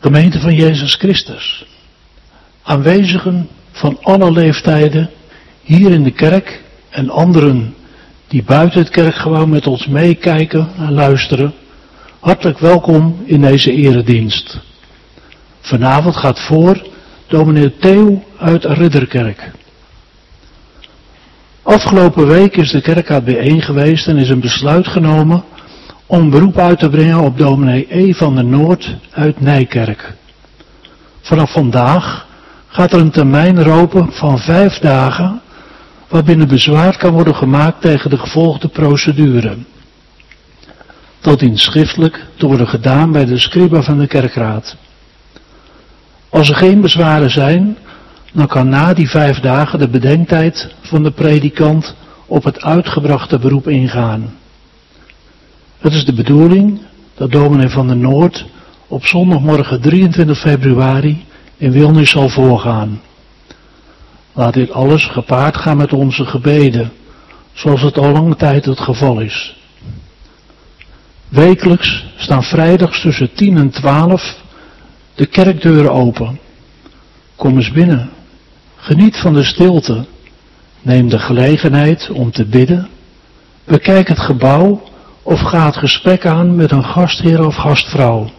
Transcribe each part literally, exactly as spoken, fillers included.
Gemeente van Jezus Christus. Aanwezigen van alle leeftijden hier in de kerk en anderen die buiten het kerkgebouw met ons meekijken en luisteren. Hartelijk welkom in deze eredienst. Vanavond gaat voor dominee Theo uit Ridderkerk. Afgelopen week is de kerkraad bijeen geweest en is een besluit genomen om een beroep uit te brengen op dominee E. van der Noord uit Nijkerk. Vanaf vandaag gaat er een termijn lopen van vijf dagen waarbinnen bezwaar kan worden gemaakt tegen de gevolgde procedure. Dat dient schriftelijk te worden gedaan bij de scriba van de kerkraad. Als er geen bezwaren zijn, dan kan na die vijf dagen de bedenktijd van de predikant op het uitgebrachte beroep ingaan. Het is de bedoeling dat dominee van der Noord op zondagmorgen drieëntwintig februari in Wilnis zal voorgaan. Laat dit alles gepaard gaan met onze gebeden, zoals het al lange tijd het geval is. Wekelijks staan vrijdags tussen tien en twaalf de kerkdeuren open. Kom eens binnen. Geniet van de stilte. Neem de gelegenheid om te bidden. Bekijk het gebouw of ga het gesprek aan met een gastheer of gastvrouw.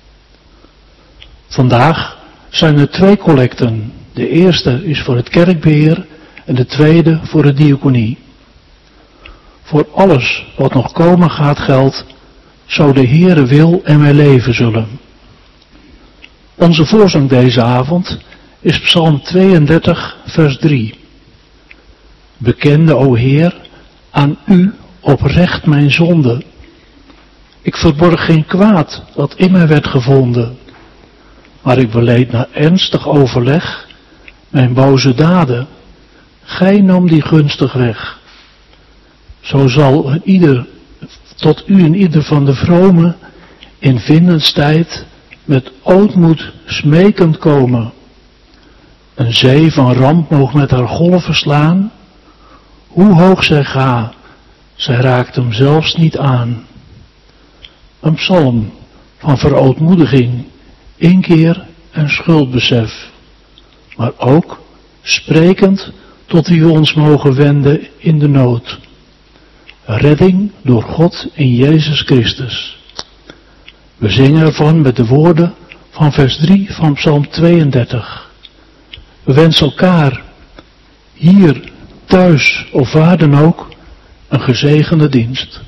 Vandaag zijn er twee collecten. De eerste is voor het kerkbeheer en de tweede voor de diaconie. Voor alles wat nog komen gaat geldt, zo de Heere wil en wij leven zullen. Onze voorzang deze avond is Psalm tweeëndertig vers drie. Bekende, o Heer, aan u oprecht mijn zonde. Ik verborg geen kwaad dat in mij werd gevonden, maar ik beleed na ernstig overleg mijn boze daden. Gij nam die gunstig weg. Zo zal een ieder, tot u en ieder van de vromen in vindenstijd met ootmoed smekend komen. Een zee van ramp moog met haar golven slaan. Hoe hoog zij ga, zij raakt hem zelfs niet aan. Een psalm van verootmoediging, inkeer en schuldbesef. Maar ook sprekend tot wie we ons mogen wenden in de nood. Redding door God in Jezus Christus. We zingen ervan met de woorden van vers drie van Psalm tweeëndertig. We wensen elkaar, hier, thuis of waar dan ook, een gezegende dienst.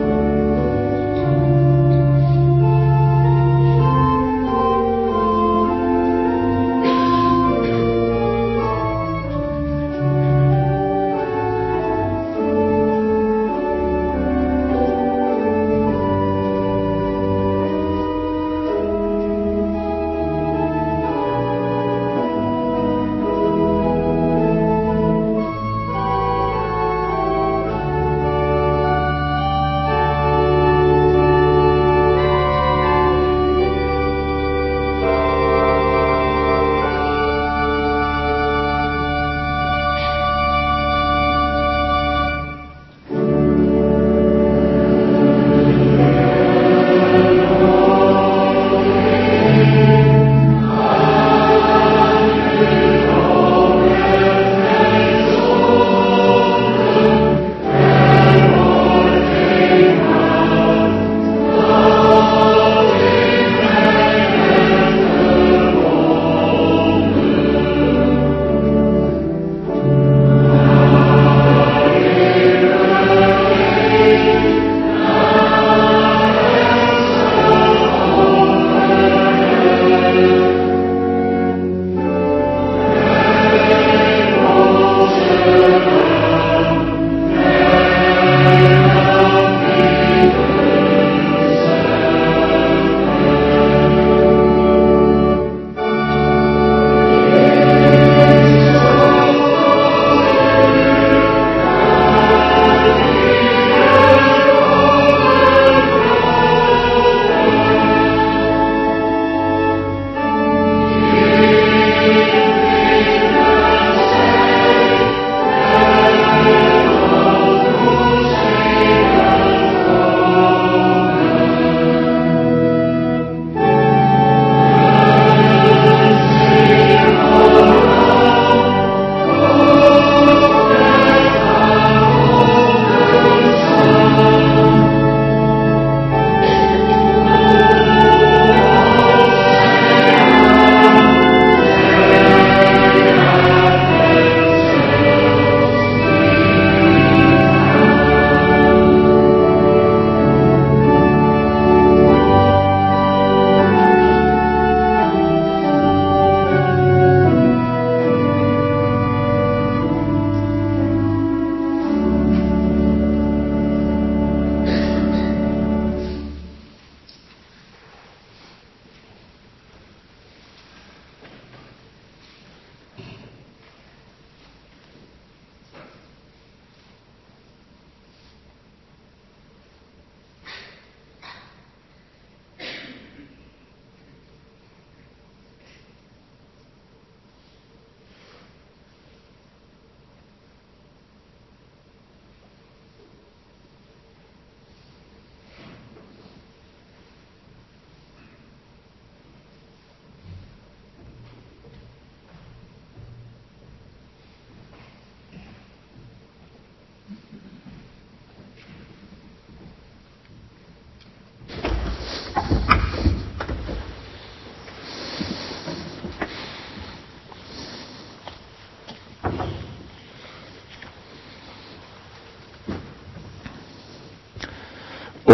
Thank you.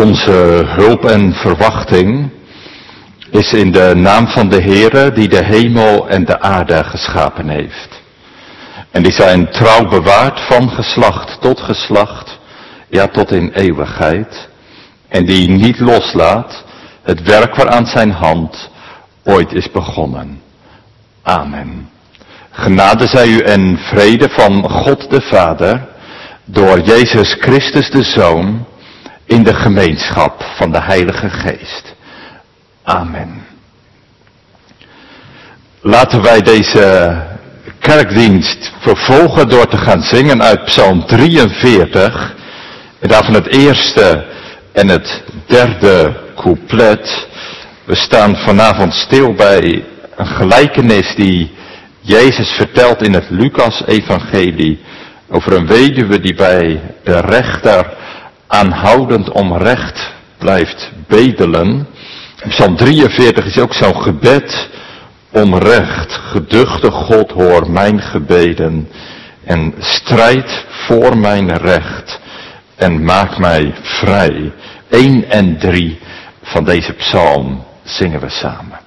Onze hulp en verwachting is in de naam van de Heere die de hemel en de aarde geschapen heeft. En die zijn trouw bewaard van geslacht tot geslacht, ja tot in eeuwigheid. En die niet loslaat het werk waaraan zijn hand ooit is begonnen. Amen. Genade zij u en vrede van God de Vader, door Jezus Christus de Zoon, in de gemeenschap van de Heilige Geest. Amen. Laten wij deze kerkdienst vervolgen door te gaan zingen uit Psalm drieënveertig. En daarvan het eerste en het derde couplet. We staan vanavond stil bij een gelijkenis die Jezus vertelt in het Lucas-evangelie over een weduwe die bij de rechter aanhoudend om recht blijft bedelen. Psalm drieënveertig is ook zo'n gebed om recht. Geduchte God, hoor mijn gebeden en strijd voor mijn recht en maak mij vrij. Eén en drie van deze psalm zingen we samen.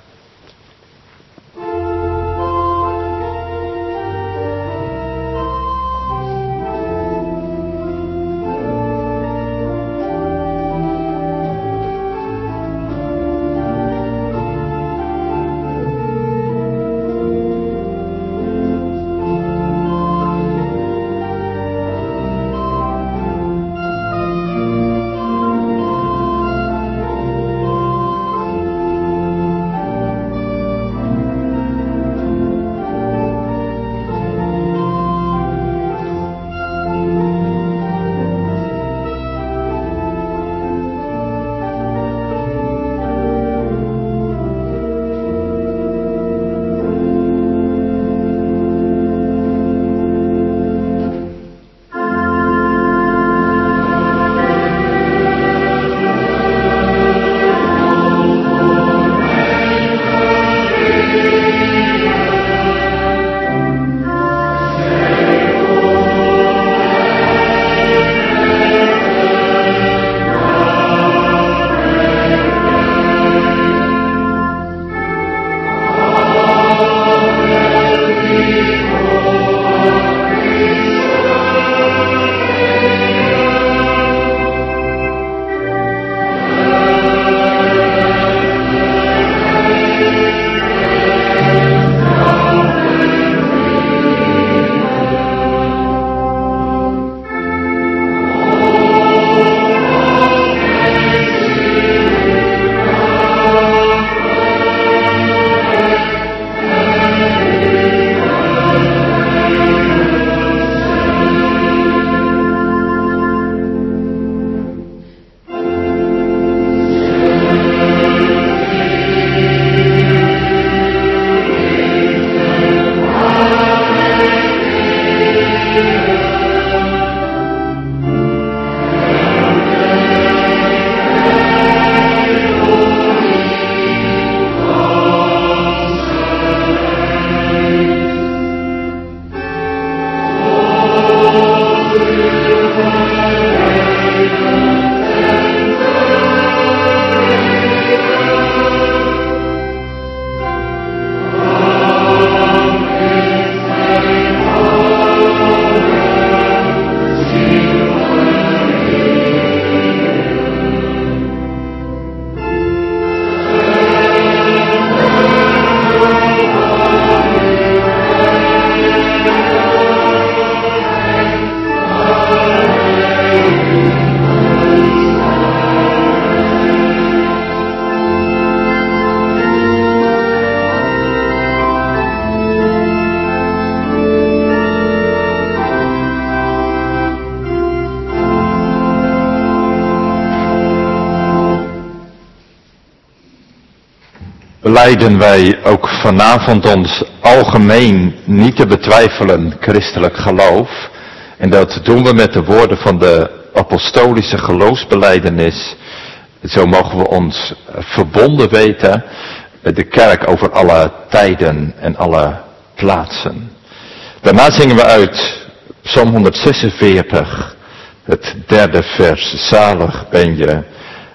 belijden wij ook vanavond ons algemeen niet te betwijfelen christelijk geloof. En dat doen we met de woorden van de apostolische geloofsbelijdenis. Zo mogen we ons verbonden weten met de kerk over alle tijden en alle plaatsen. Daarna zingen we uit Psalm honderdzesenveertig, het derde vers. Zalig ben je,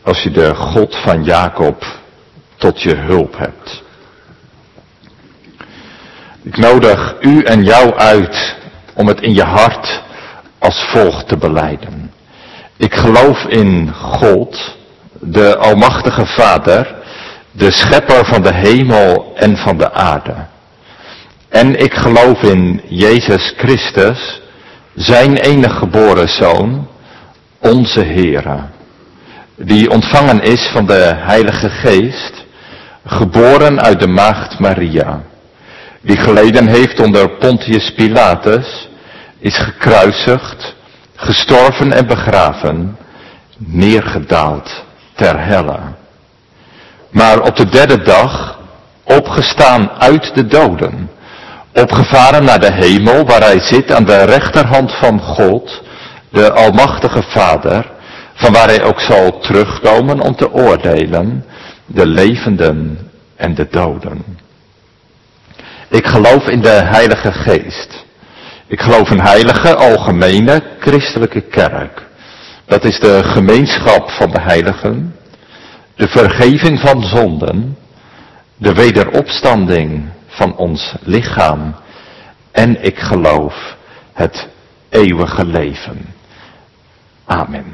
als je de God van Jacob tot je hulp hebt. Ik nodig u en jou uit om het in je hart als volgt te belijden. Ik geloof in God, de almachtige Vader, de schepper van de hemel en van de aarde. En ik geloof in Jezus Christus, zijn enige geboren Zoon, onze Heere, die ontvangen is van de Heilige Geest, geboren uit de maagd Maria, die geleden heeft onder Pontius Pilatus, is gekruisigd, gestorven en begraven, neergedaald ter helle. Maar op de derde dag opgestaan uit de doden, opgevaren naar de hemel, waar hij zit aan de rechterhand van God, de almachtige Vader, van waar hij ook zal terugkomen om te oordelen de levenden en de doden. Ik geloof in de Heilige Geest. Ik geloof in heilige, algemene, christelijke kerk. Dat is de gemeenschap van de heiligen, de vergeving van zonden, de wederopstanding van ons lichaam en ik geloof het eeuwige leven. Amen.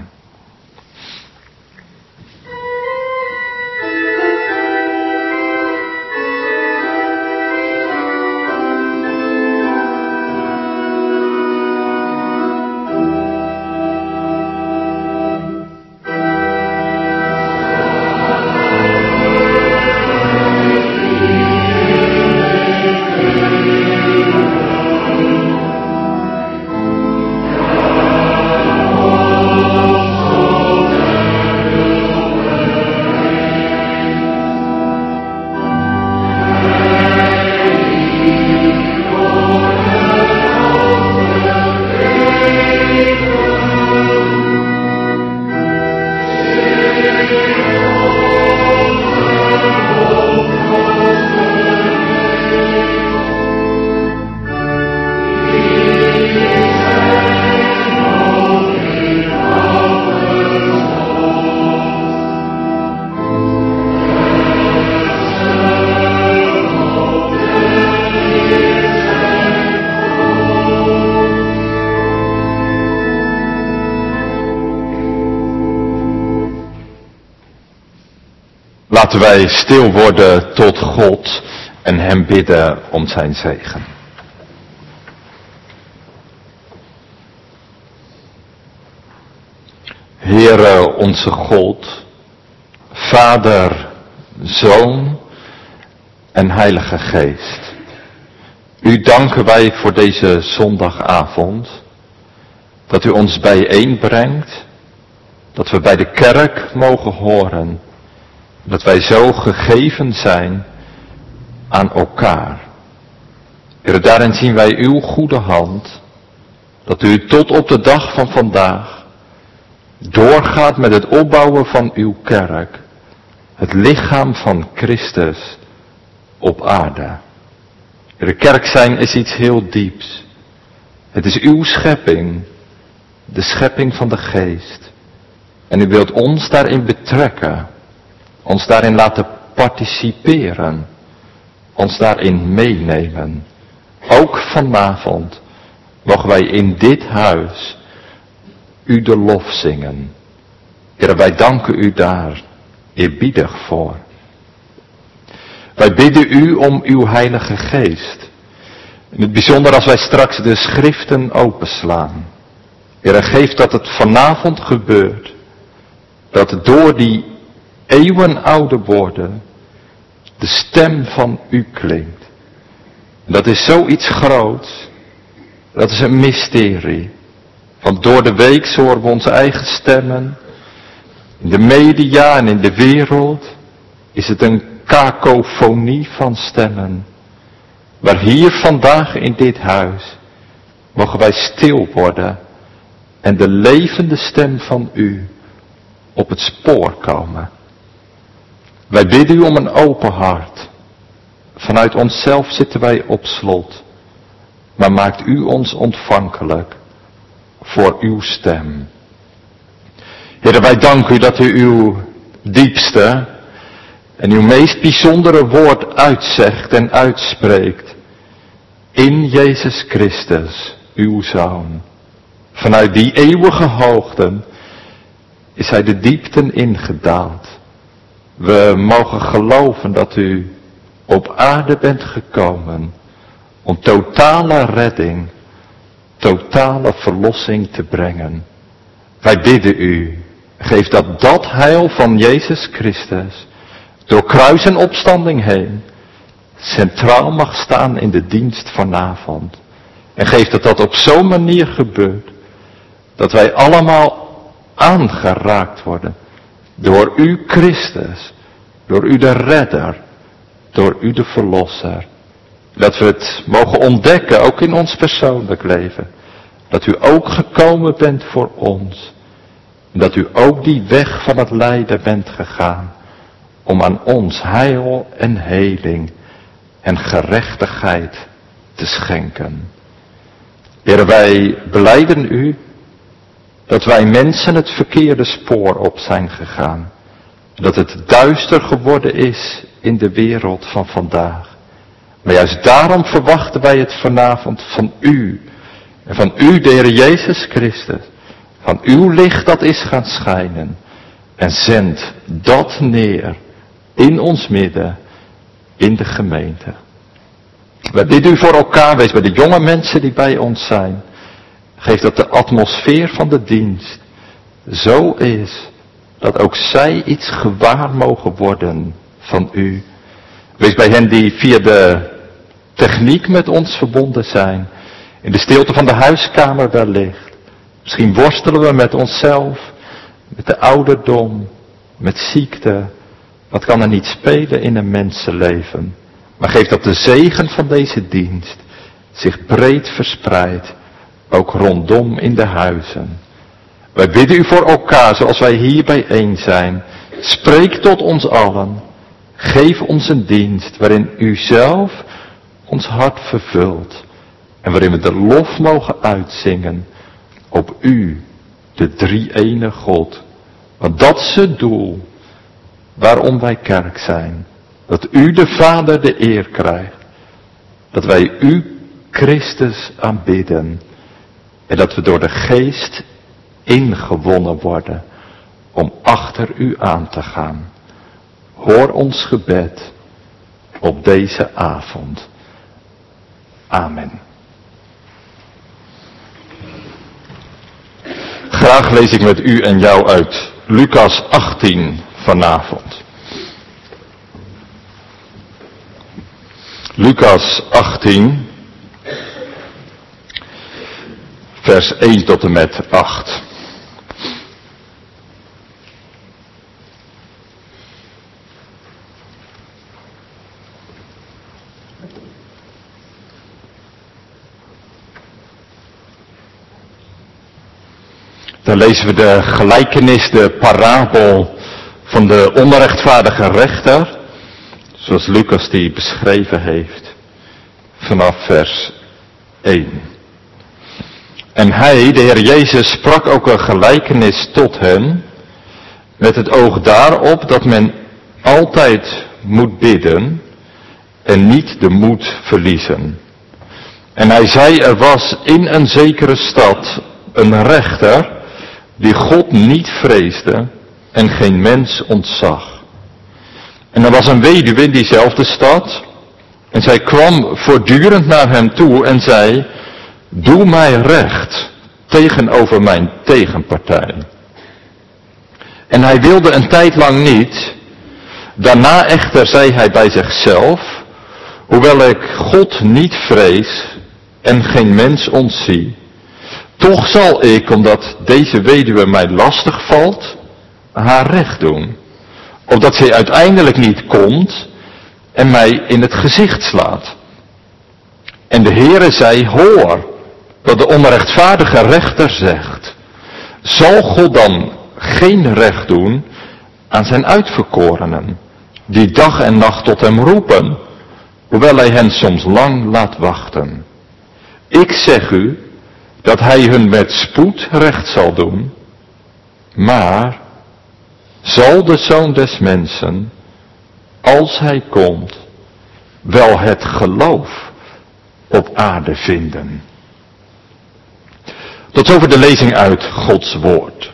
Laten wij stil worden tot God en hem bidden om zijn zegen. Heere onze God, Vader, Zoon en Heilige Geest. U danken wij voor deze zondagavond, dat u ons bijeenbrengt, dat we bij de kerk mogen horen, dat wij zo gegeven zijn aan elkaar. Heere, daarin zien wij uw goede hand, dat u tot op de dag van vandaag doorgaat met het opbouwen van uw kerk, het lichaam van Christus op aarde. Heere, kerk zijn is iets heel dieps. Het is uw schepping, de schepping van de geest. En u wilt ons daarin betrekken, ons daarin laten participeren, ons daarin meenemen. Ook vanavond mogen wij in dit huis u de lof zingen. Heere, wij danken u daar eerbiedig voor. Wij bidden u om uw Heilige Geest. In het bijzonder als wij straks de schriften openslaan. Heere, geef dat het vanavond gebeurt, dat door die eeuwenoude woorden de stem van u klinkt. En dat is zoiets groots. Dat is een mysterie. Want door de week horen we onze eigen stemmen. In de media en in de wereld is het een kakofonie van stemmen. Maar hier vandaag in dit huis mogen wij stil worden en de levende stem van u op het spoor komen. Wij bidden u om een open hart. Vanuit onszelf zitten wij op slot. Maar maakt u ons ontvankelijk voor uw stem. Heere, wij danken u dat u uw diepste en uw meest bijzondere woord uitzegt en uitspreekt. In Jezus Christus, uw Zoon. Vanuit die eeuwige hoogten is hij de diepten ingedaald. We mogen geloven dat u op aarde bent gekomen om totale redding, totale verlossing te brengen. Wij bidden u, geef dat dat heil van Jezus Christus door kruis en opstanding heen centraal mag staan in de dienst vanavond. En geef dat dat op zo'n manier gebeurt dat wij allemaal aangeraakt worden door u Christus, door u de redder, door u de verlosser. Dat we het mogen ontdekken, ook in ons persoonlijk leven. Dat u ook gekomen bent voor ons. En dat u ook die weg van het lijden bent gegaan. Om aan ons heil en heling en gerechtigheid te schenken. Heer, wij belijden u dat wij mensen het verkeerde spoor op zijn gegaan. Dat het duister geworden is in de wereld van vandaag. Maar juist daarom verwachten wij het vanavond van u. En van u, de Heer Jezus Christus. Van uw licht dat is gaan schijnen. En zend dat neer in ons midden, in de gemeente. Wij bidden u voor elkaar, wees bij de jonge mensen die bij ons zijn. Geef dat de atmosfeer van de dienst zo is dat ook zij iets gewaar mogen worden van u. Wees bij hen die via de techniek met ons verbonden zijn. In de stilte van de huiskamer wellicht. Misschien worstelen we met onszelf, met de ouderdom, met ziekte. Wat kan er niet spelen in een mensenleven? Maar geef dat de zegen van deze dienst zich breed verspreidt, ook rondom in de huizen. Wij bidden u voor elkaar zoals wij hier bijeen zijn. Spreek tot ons allen. Geef ons een dienst waarin u zelf ons hart vervult. En waarin we de lof mogen uitzingen op u, de drie-ene God. Want dat is het doel waarom wij kerk zijn. Dat u de Vader de eer krijgt. Dat wij u, Christus, aanbidden. En dat we door de Geest ingewonnen worden om achter u aan te gaan. Hoor ons gebed op deze avond. Amen. Graag lees ik met u en jou uit Lucas achttien vanavond. Lucas achttien, vers één tot en met acht. Dan lezen we de gelijkenis, de parabel van de onrechtvaardige rechter, zoals Lucas die beschreven heeft, vanaf vers één. En hij, de Heer Jezus, sprak ook een gelijkenis tot hen, met het oog daarop dat men altijd moet bidden en niet de moed verliezen. En hij zei, er was in een zekere stad een rechter die God niet vreesde en geen mens ontzag. En er was een weduwe in diezelfde stad en zij kwam voortdurend naar hem toe en zei, doe mij recht tegenover mijn tegenpartij. En hij wilde een tijd lang niet. Daarna echter zei hij bij zichzelf, hoewel ik God niet vrees en geen mens ontzie, toch zal ik, omdat deze weduwe mij lastig valt, haar recht doen. Opdat zij uiteindelijk niet komt en mij in het gezicht slaat. En de Heere zei, hoor wat de onrechtvaardige rechter zegt. Zal God dan geen recht doen aan zijn uitverkorenen, die dag en nacht tot hem roepen, hoewel hij hen soms lang laat wachten? Ik zeg u dat hij hun met spoed recht zal doen, maar zal de Zoon des Mensen, als hij komt, wel het geloof op aarde vinden. Tot over de lezing uit Gods woord.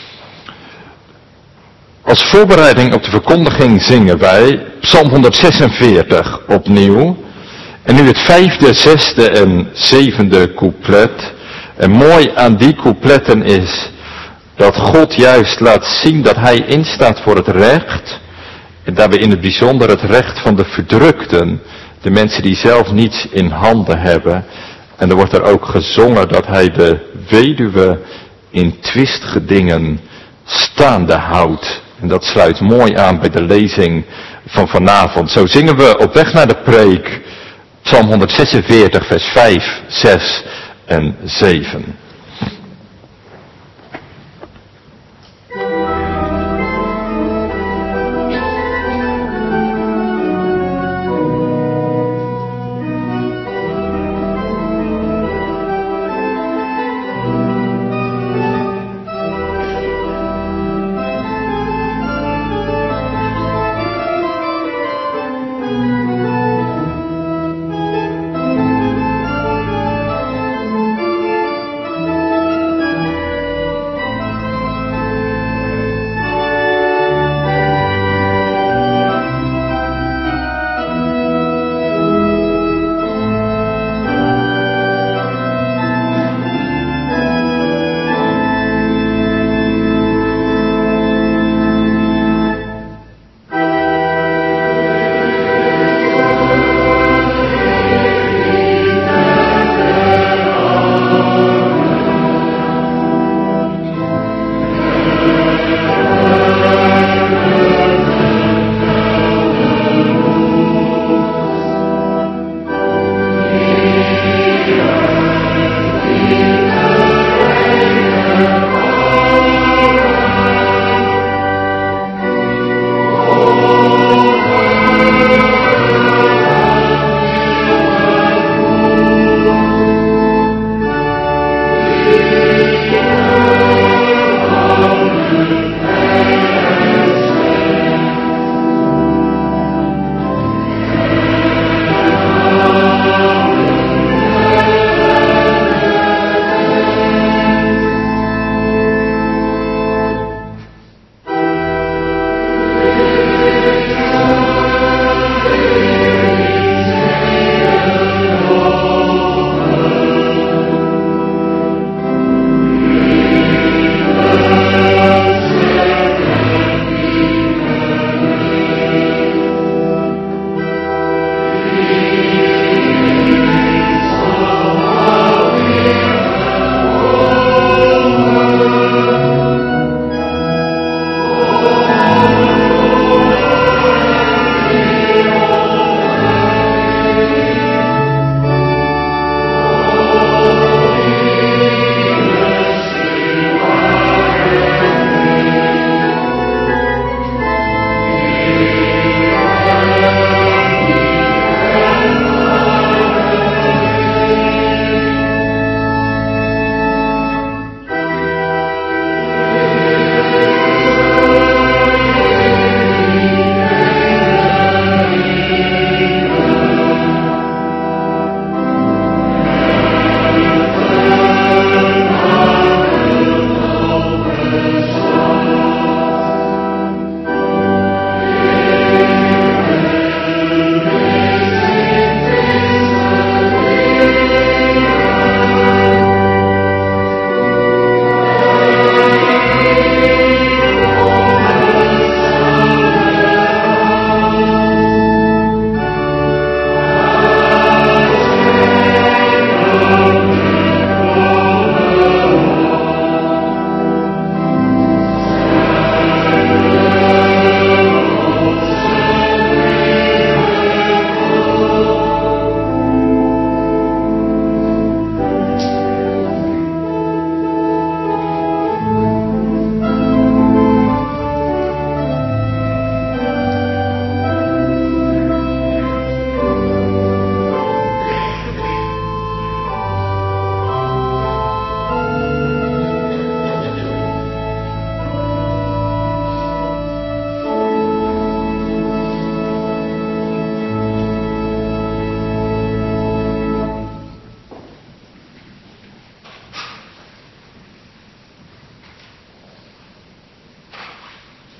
Als voorbereiding op de verkondiging zingen wij Psalm honderdzesenveertig opnieuw. En nu het vijfde, zesde en zevende couplet. En mooi aan die coupletten is dat God juist laat zien dat hij instaat voor het recht. En daarbij in het bijzonder het recht van de verdrukten. De mensen die zelf niets in handen hebben. En er wordt er ook gezongen dat hij de weduwe in twistgedingen staande houdt. En dat sluit mooi aan bij de lezing van vanavond. Zo zingen we op weg naar de preek Psalm honderdzesenveertig vers vijf, zes en zeven.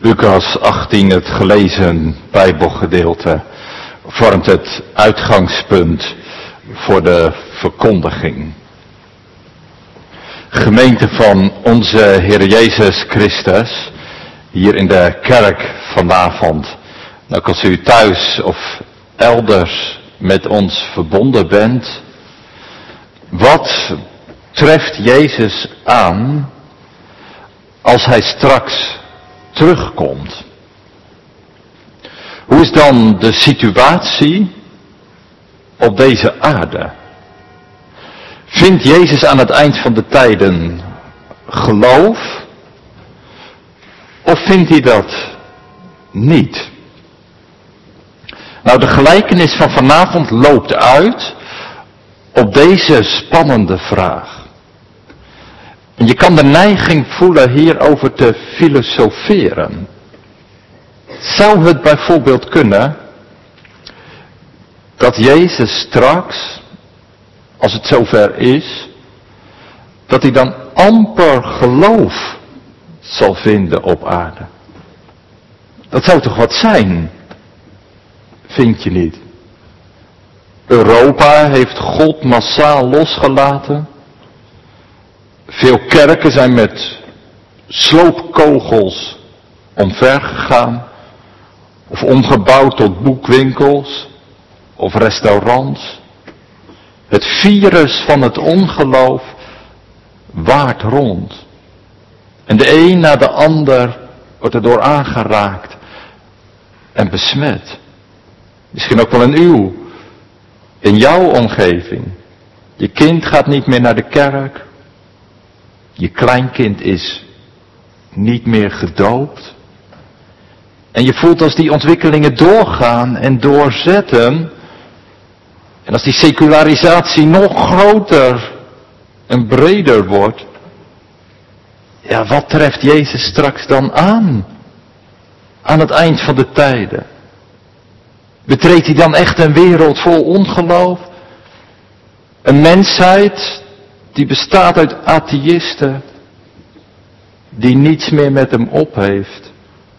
Lucas achttien, het gelezen Bijbelgedeelte, vormt het uitgangspunt voor de verkondiging. Gemeente van onze Heer Jezus Christus, hier in de kerk vanavond. Nou, als u thuis of elders met ons verbonden bent, wat treft Jezus aan als hij straks terugkomt? Hoe is dan de situatie op deze aarde? Vindt Jezus aan het eind van de tijden geloof? Of vindt hij dat niet? Nou, de gelijkenis van vanavond loopt uit op deze spannende vraag. En je kan de neiging voelen hierover te filosoferen. Zou het bijvoorbeeld kunnen dat Jezus straks, als het zover is, dat hij dan amper geloof zal vinden op aarde? Dat zou toch wat zijn? Vind je niet? Europa heeft God massaal losgelaten. Veel kerken zijn met sloopkogels omvergegaan. Of omgebouwd tot boekwinkels. Of restaurants. Het virus van het ongeloof waart rond. En de een na de ander wordt erdoor aangeraakt en besmet. Misschien ook wel in uw, in jouw omgeving. Je kind gaat niet meer naar de kerk. Je kleinkind is niet meer gedoopt. En je voelt als die ontwikkelingen doorgaan en doorzetten. En als die secularisatie nog groter en breder wordt. Ja, wat treft Jezus straks dan aan? Aan het eind van de tijden. Betreedt hij dan echt een wereld vol ongeloof? Een mensheid die bestaat uit atheïsten, die niets meer met hem op heeft.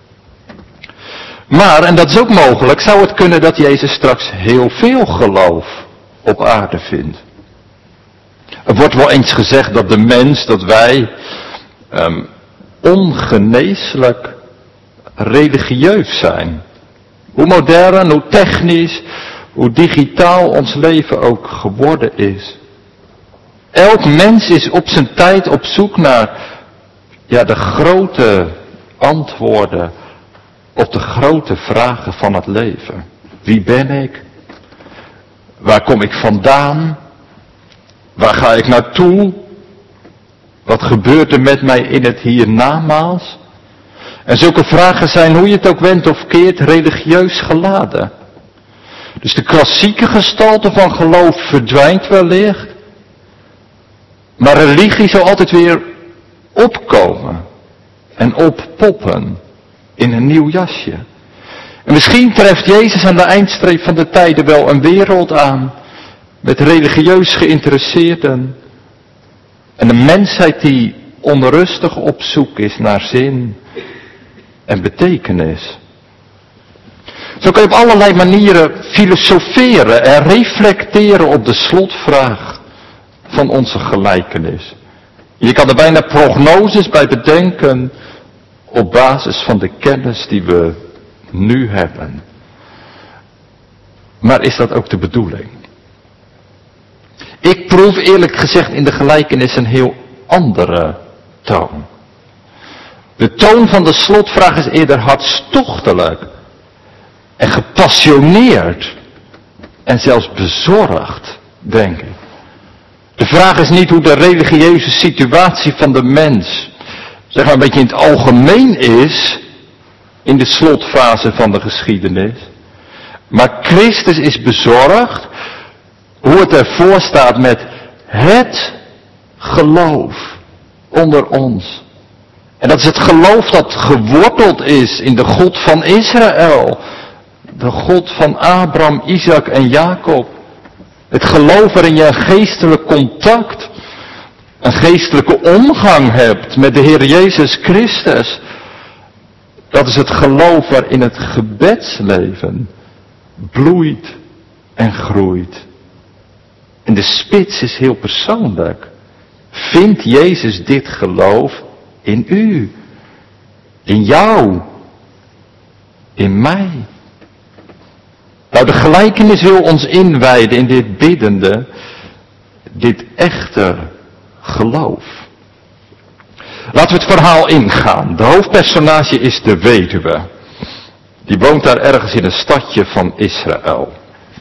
Maar, en dat is ook mogelijk, zou het kunnen dat Jezus straks heel veel geloof op aarde vindt. Er wordt wel eens gezegd dat de mens, dat wij um, ongeneeslijk religieus zijn. Hoe modern, hoe technisch, hoe digitaal ons leven ook geworden is. Elk mens is op zijn tijd op zoek naar ja, de grote antwoorden op de grote vragen van het leven. Wie ben ik? Waar kom ik vandaan? Waar ga ik naartoe? Wat gebeurt er met mij in het hiernamaals? En zulke vragen zijn, hoe je het ook wendt of keert, religieus geladen. Dus de klassieke gestalte van geloof verdwijnt wellicht. Maar religie zal altijd weer opkomen. En oppoppen. In een nieuw jasje. En misschien treft Jezus aan de eindstreep van de tijden wel een wereld aan. Met religieus geïnteresseerden. En een mensheid die onrustig op zoek is naar zin en betekenis. Zo kun je op allerlei manieren filosoferen en reflecteren op de slotvraag van onze gelijkenis. Je kan er bijna prognoses bij bedenken op basis van de kennis die we nu hebben. Maar is dat ook de bedoeling? Ik proef eerlijk gezegd in de gelijkenis een heel andere toon. De toon van de slotvraag is eerder hartstochtelijk en gepassioneerd en zelfs bezorgd, denk ik. De vraag is niet hoe de religieuze situatie van de mens, zeg maar een beetje in het algemeen is, in de slotfase van de geschiedenis. Maar Christus is bezorgd hoe het ervoor staat met het geloof onder ons. En dat is het geloof dat geworteld is in de God van Israël. De God van Abraham, Isaac en Jacob. Het geloof waarin je een geestelijk contact, een geestelijke omgang hebt met de Heer Jezus Christus. Dat is het geloof waarin het gebedsleven bloeit en groeit. En de spits is heel persoonlijk. Vindt Jezus dit geloof in u? In jou? In mij? Nou, de gelijkenis wil ons inwijden in dit biddende, dit echte geloof. Laten we het verhaal ingaan. De hoofdpersonage is de weduwe. Die woont daar ergens in een stadje van Israël.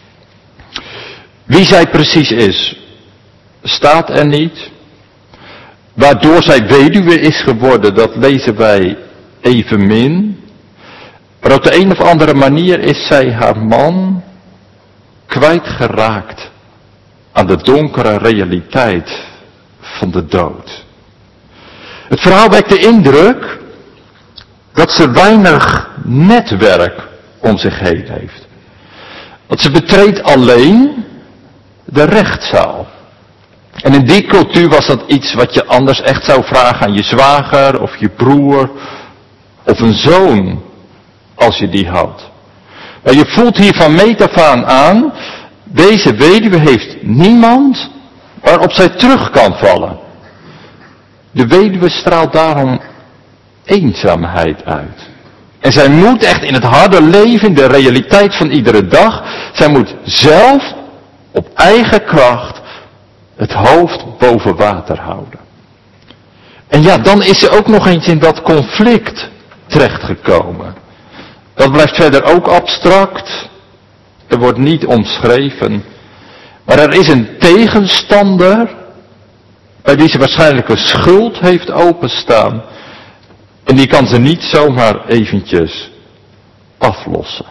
Wie zij precies is, staat er niet. Waardoor zij weduwe is geworden, dat lezen wij evenmin. Maar op de een of andere manier is zij haar man kwijtgeraakt aan de donkere realiteit van de dood. Het verhaal wekt de indruk dat ze weinig netwerk om zich heen heeft. Want ze betreedt alleen de rechtszaal. En in die cultuur was dat iets wat je anders echt zou vragen aan je zwager of je broer of een zoon, als je die had. Maar je voelt hier van meet af aan aan, deze weduwe heeft niemand waarop zij terug kan vallen. De weduwe straalt daarom eenzaamheid uit. En zij moet echt in het harde leven, in de realiteit van iedere dag, zij moet zelf op eigen kracht het hoofd boven water houden. En ja, dan is ze ook nog eens in dat conflict terechtgekomen. Dat blijft verder ook abstract. Er wordt niet omschreven. Maar er is een tegenstander bij wie ze waarschijnlijk een schuld heeft openstaan. En die kan ze niet zomaar eventjes aflossen.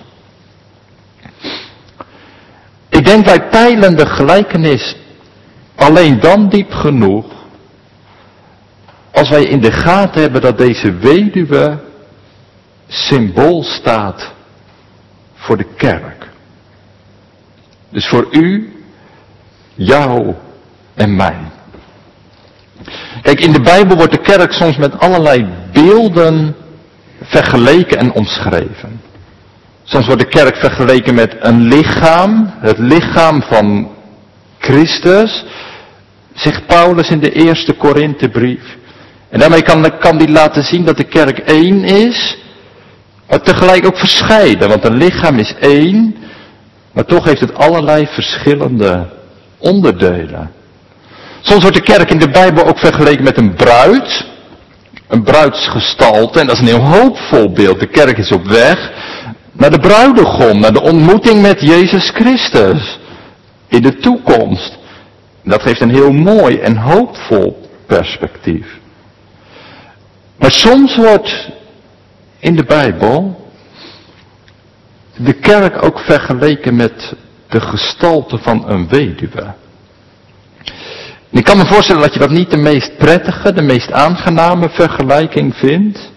Ik denk wij peilen de gelijkenis alleen dan diep genoeg als wij in de gaten hebben dat deze weduwe symbool staat voor de kerk. Dus voor u, jou en mij. Kijk, in de Bijbel wordt de kerk soms met allerlei beelden vergeleken en omschreven. Soms wordt de kerk vergeleken met een lichaam, het lichaam van Christus, zegt Paulus in de eerste Korinthebrief. En daarmee kan, kan die laten zien dat de kerk één is, maar tegelijk ook verscheiden. Want een lichaam is één, maar toch heeft het allerlei verschillende onderdelen. Soms wordt de kerk in de Bijbel ook vergeleken met een bruid. Een bruidsgestalte, en dat is een heel hoopvol beeld. De kerk is op weg naar de bruidegom, naar de ontmoeting met Jezus Christus. In de toekomst. Dat geeft een heel mooi en hoopvol perspectief. Maar soms wordt in de Bijbel de kerk ook vergeleken met de gestalte van een weduwe. Ik kan me voorstellen dat je dat niet de meest prettige, de meest aangename vergelijking vindt.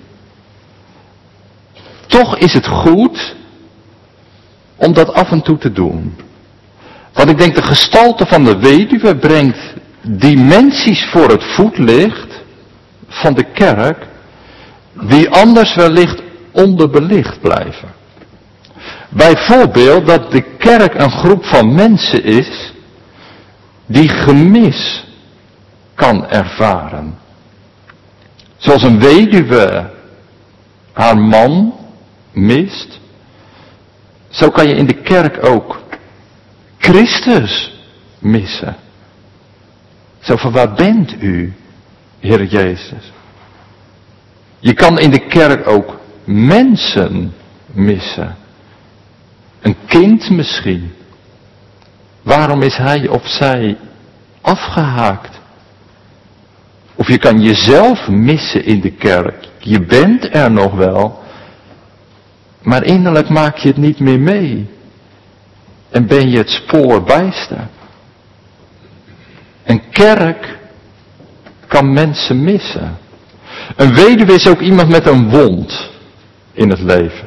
Toch is het goed om dat af en toe te doen. Want ik denk de gestalte van de weduwe brengt dimensies voor het voetlicht van de kerk, die anders wellicht onderbelicht blijven. Bijvoorbeeld dat de kerk een groep van mensen is die gemis kan ervaren. Zoals een weduwe haar man mist, zo kan je in de kerk ook Christus missen. Zo van, waar bent u, Heer Jezus? Je kan in de kerk ook mensen missen. Een kind misschien. Waarom is hij of zij afgehaakt? Of je kan jezelf missen in de kerk. Je bent er nog wel, maar innerlijk maak je het niet meer mee. En ben je het spoor bijster. Een kerk kan mensen missen. Een weduwe is ook iemand met een wond in het leven.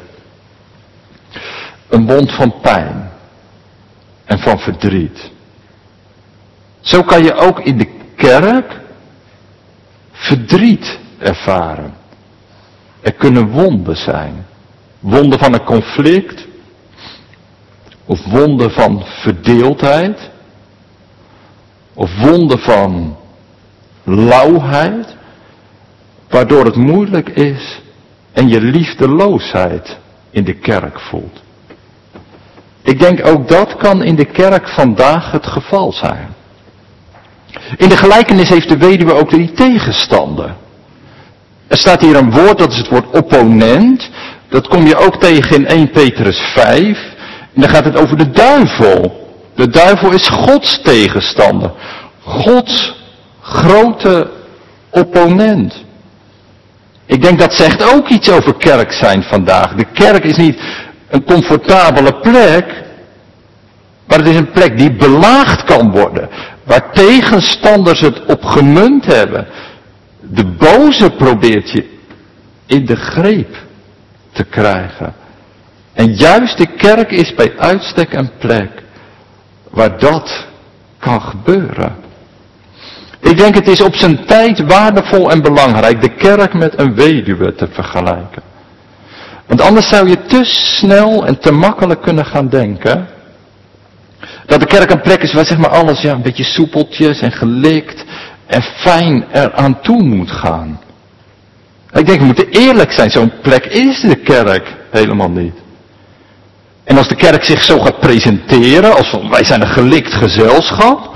Een wond van pijn en van verdriet. Zo kan je ook in de kerk verdriet ervaren. Er kunnen wonden zijn. Wonden van een conflict. Of wonden van verdeeldheid. Of wonden van lauwheid. Waardoor het moeilijk is en je liefdeloosheid in de kerk voelt. Ik denk ook dat kan in de kerk vandaag het geval zijn. In de gelijkenis heeft de weduwe ook die tegenstander. Er staat hier een woord, dat is het woord opponent. Dat kom je ook tegen in eerste Petrus vijf. En dan gaat het over de duivel. De duivel is Gods tegenstander. Gods grote opponent. Ik denk dat zegt ook iets over kerk zijn vandaag. De kerk is niet een comfortabele plek, maar het is een plek die belaagd kan worden. Waar tegenstanders het op gemunt hebben. De boze probeert je in de greep te krijgen. En juist de kerk is bij uitstek een plek waar dat kan gebeuren. Ik denk het is op zijn tijd waardevol en belangrijk de kerk met een weduwe te vergelijken. Want anders zou je te snel en te makkelijk kunnen gaan denken dat de kerk een plek is waar zeg maar alles ja, een beetje soepeltjes en gelikt en fijn eraan toe moet gaan. Ik denk we moeten eerlijk zijn, zo'n plek is de kerk helemaal niet. En als de kerk zich zo gaat presenteren, als wij zijn een gelikt gezelschap,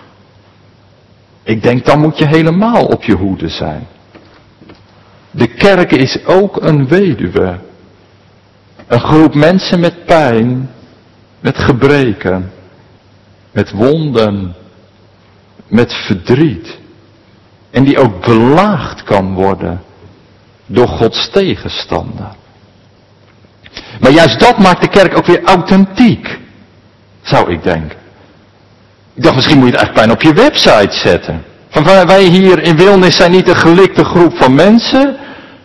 ik denk dan moet je helemaal op je hoede zijn. De kerk is ook een weduwe. Een groep mensen met pijn, met gebreken, met wonden, met verdriet. En die ook belaagd kan worden door Gods tegenstander. Maar juist dat maakt de kerk ook weer authentiek, zou ik denken. Ik dacht, misschien moet je het eigenlijk bijna op je website zetten. Van wij hier in Wilnis zijn niet een gelikte groep van mensen,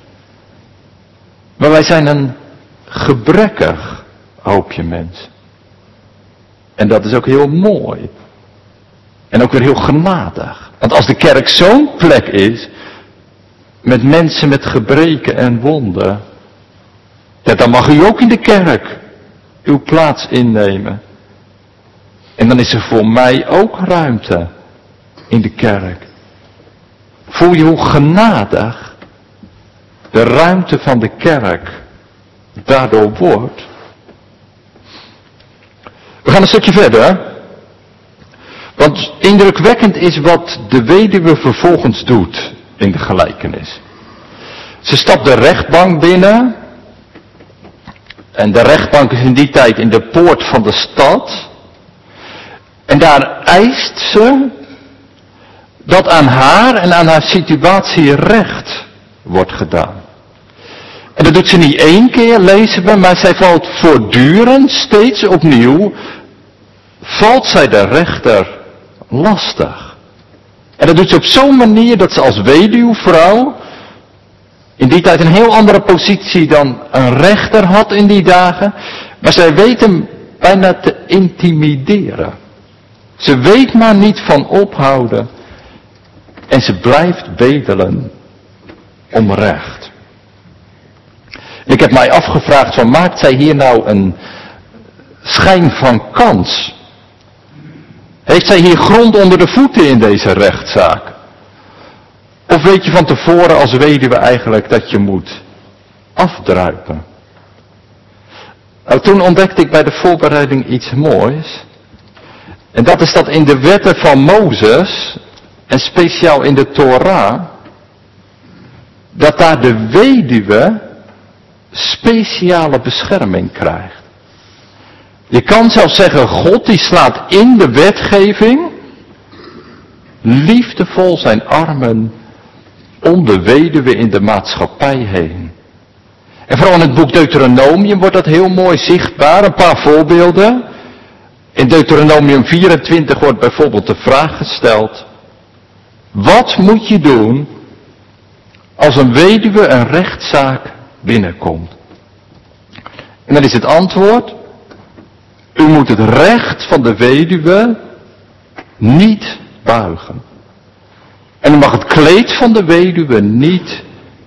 maar wij zijn een gebrekkig hoopje mensen. En dat is ook heel mooi. En ook weer heel genadig. Want als de kerk zo'n plek is, met mensen met gebreken en wonden, ja, dan mag u ook in de kerk uw plaats innemen. En dan is er voor mij ook ruimte in de kerk. Voel je hoe genadig de ruimte van de kerk daardoor wordt? We gaan een stukje verder. Want indrukwekkend is wat de weduwe vervolgens doet in de gelijkenis. Ze stapt de rechtbank binnen. En de rechtbank is in die tijd in de poort van de stad. En daar eist ze dat aan haar en aan haar situatie recht wordt gedaan. En dat doet ze niet één keer, lezen we, maar zij valt voortdurend, steeds opnieuw, valt zij de rechter lastig. En dat doet ze op zo'n manier dat ze als weduwvrouw in die tijd een heel andere positie dan een rechter had in die dagen, maar zij weet hem bijna te intimideren. Ze weet maar niet van ophouden en ze blijft bedelen om recht. Ik heb mij afgevraagd, van maakt zij hier nou een schijn van kans? Heeft zij hier grond onder de voeten in deze rechtszaak? Of weet je van tevoren als weduwe eigenlijk dat je moet afdruipen? Nou, toen ontdekte ik bij de voorbereiding iets moois. En dat is dat in de wetten van Mozes, en speciaal in de Torah, dat daar de weduwe speciale bescherming krijgt. Je kan zelfs zeggen, God die slaat in de wetgeving liefdevol zijn armen om de weduwe in de maatschappij heen. En vooral in het boek Deuteronomium wordt dat heel mooi zichtbaar. Een paar voorbeelden. In Deuteronomium vierentwintig wordt bijvoorbeeld de vraag gesteld: wat moet je doen als een weduwe een rechtszaak binnenkomt? En dan is het antwoord: u moet het recht van de weduwe niet buigen. En u mag het kleed van de weduwe niet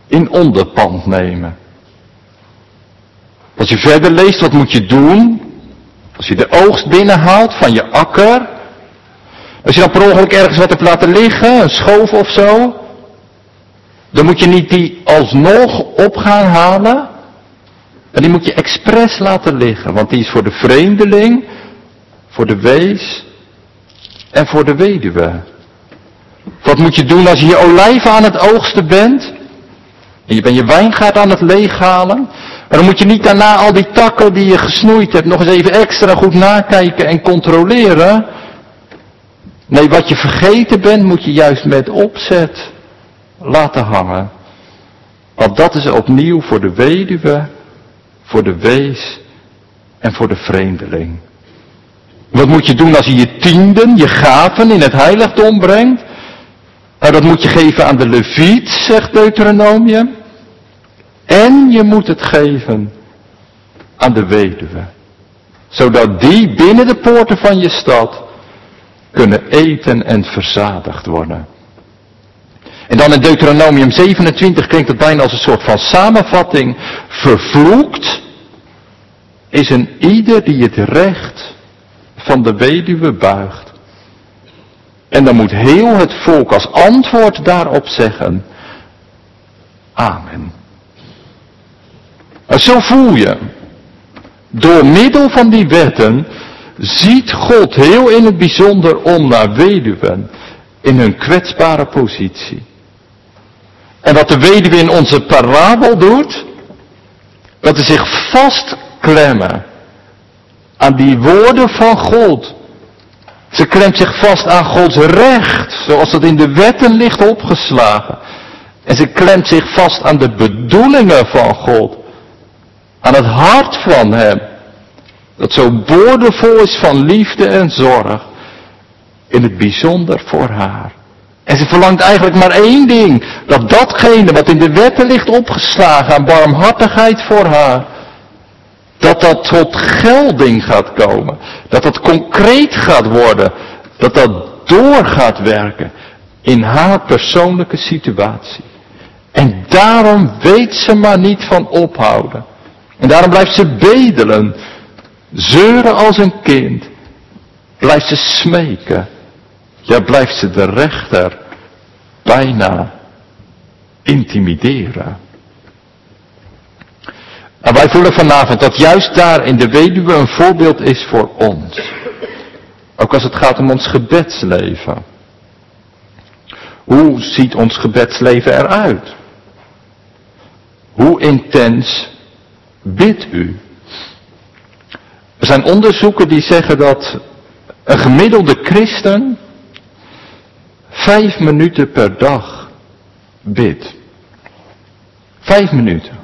in onderpand nemen. Als je verder leest, wat moet je doen? Als je de oogst binnenhaalt van je akker. Als je dan per ongeluk ergens wat hebt laten liggen, een schoof of zo. Dan moet je niet die alsnog op gaan halen. En die moet je expres laten liggen. Want die is voor de vreemdeling, voor de wees en voor de weduwe. Wat moet je doen als je je olijven aan het oogsten bent? En je bent je wijngaard aan het leeghalen. Maar dan moet je niet daarna al die takken die je gesnoeid hebt nog eens even extra goed nakijken en controleren. Nee, wat je vergeten bent moet je juist met opzet laten hangen. Want dat is opnieuw voor de weduwe, voor de wees en voor de vreemdeling. Wat moet je doen als je je tienden, je gaven in het heiligdom brengt? Nou, dat moet je geven aan de leviet, zegt Deuteronomium. En je moet het geven aan de weduwe. Zodat die binnen de poorten van je stad kunnen eten en verzadigd worden. En dan in Deuteronomium zevenentwintig klinkt het bijna als een soort van samenvatting. Vervloekt is een ieder die het recht van de weduwe buigt. En dan moet heel het volk als antwoord daarop zeggen, amen. En zo voel je, door middel van die wetten ziet God heel in het bijzonder om naar weduwen in hun kwetsbare positie. En wat de weduwe in onze parabel doet, dat is zich vastklemmen aan die woorden van God. Ze klemt zich vast aan Gods recht, zoals dat in de wetten ligt opgeslagen. En ze klemt zich vast aan de bedoelingen van God. Aan het hart van Hem. Dat zo boordevol is van liefde en zorg. In het bijzonder voor haar. En ze verlangt eigenlijk maar één ding. Dat datgene wat in de wetten ligt opgeslagen aan barmhartigheid voor haar. Dat dat tot gelding gaat komen. Dat dat concreet gaat worden. Dat dat door gaat werken in haar persoonlijke situatie. En daarom weet ze maar niet van ophouden. En daarom blijft ze bedelen. Zeuren als een kind. Blijft ze smeken. Ja, blijft ze de rechter bijna intimideren. En wij voelen vanavond dat juist daar in de weduwe een voorbeeld is voor ons. Ook als het gaat om ons gebedsleven. Hoe ziet ons gebedsleven eruit? Hoe intens bidt u? Er zijn onderzoeken die zeggen dat een gemiddelde christen vijf minuten per dag bidt. Vijf minuten.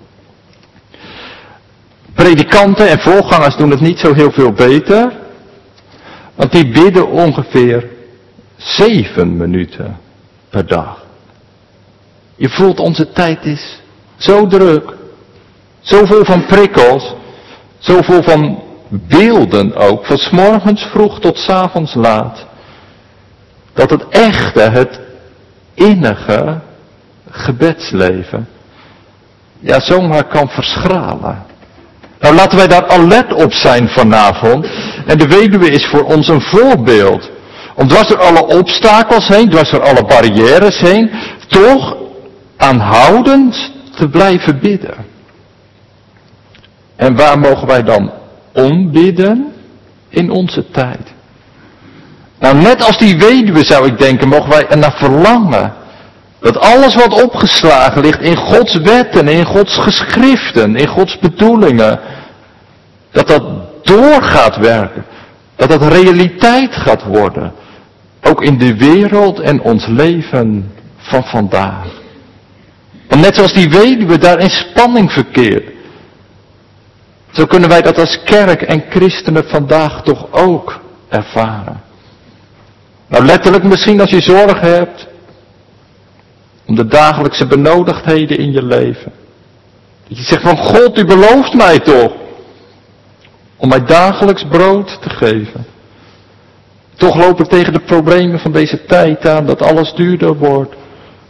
Predikanten en voorgangers doen het niet zo heel veel beter. Want die bidden ongeveer zeven minuten per dag. Je voelt onze tijd is zo druk. Zo vol van prikkels. Zo vol van beelden ook. Van 's morgens vroeg tot 's avonds laat. Dat het echte, het innige gebedsleven. Ja, zomaar kan verschralen. Nou, laten wij daar alert op zijn vanavond. En de weduwe is voor ons een voorbeeld. Om dwars door alle obstakels heen, dwars door alle barrières heen, toch aanhoudend te blijven bidden. En waar mogen wij dan om bidden? In onze tijd. Nou, net als die weduwe zou ik denken, mogen wij er naar verlangen. Dat alles wat opgeslagen ligt in Gods wetten, in Gods geschriften, in Gods bedoelingen, dat dat door gaat werken. Dat dat realiteit gaat worden. Ook in de wereld en ons leven van vandaag. Want net zoals die weduwe daar in spanning verkeert, zo kunnen wij dat als kerk en christenen vandaag toch ook ervaren. Nou, letterlijk misschien als je zorgen hebt om de dagelijkse benodigdheden in je leven. Dat je zegt van God, u belooft mij toch om mij dagelijks brood te geven. Toch loop ik tegen de problemen van deze tijd aan, dat alles duurder wordt.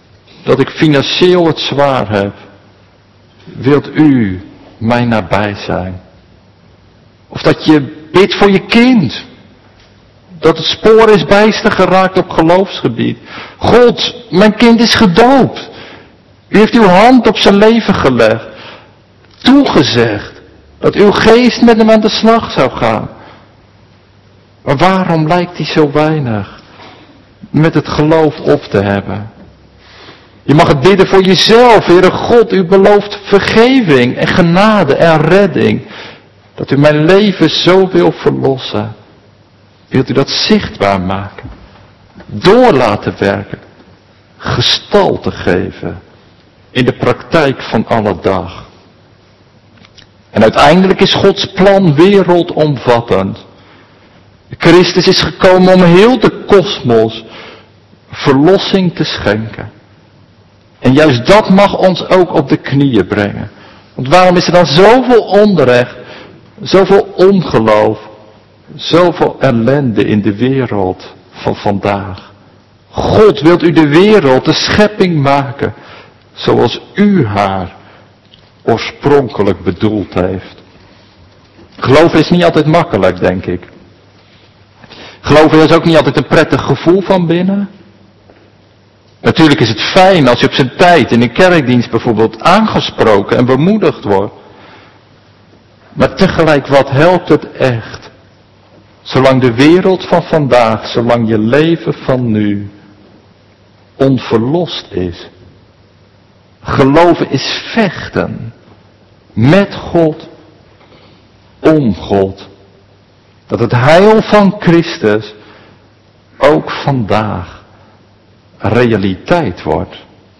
dat ik financieel het zwaar heb, wilt u mij nabij zijn? Of dat je bidt voor je kind, dat het spoor is bijster geraakt op geloofsgebied. God, mijn kind is gedoopt. U heeft uw hand op zijn leven gelegd. Toegezegd dat uw geest met hem aan de slag zou gaan. Maar waarom lijkt hij zo weinig met het geloof op te hebben? Je mag het bidden voor jezelf. Heere God, u belooft vergeving en genade en redding. Dat u mijn leven zo wil verlossen. Wilt u dat zichtbaar maken? Door laten werken. Gestalte geven. In de praktijk van alle dag. En uiteindelijk is Gods plan wereldomvattend. Christus is gekomen om heel de kosmos verlossing te schenken. En juist dat mag ons ook op de knieën brengen. Want waarom is er dan zoveel onrecht, zoveel ongeloof, zoveel ellende in de wereld van vandaag? God, wilt u de wereld, de schepping maken, zoals u haar oorspronkelijk bedoeld heeft? Geloven is niet altijd makkelijk, denk ik. Geloven is ook niet altijd een prettig gevoel van binnen. Natuurlijk is het fijn als je op zijn tijd in een kerkdienst bijvoorbeeld aangesproken en bemoedigd wordt. Maar tegelijk, wat helpt het echt? Zolang de wereld van vandaag, zolang je leven van nu onverlost is. Geloven is vechten met God, om God. Dat het heil van Christus ook vandaag realiteit wordt.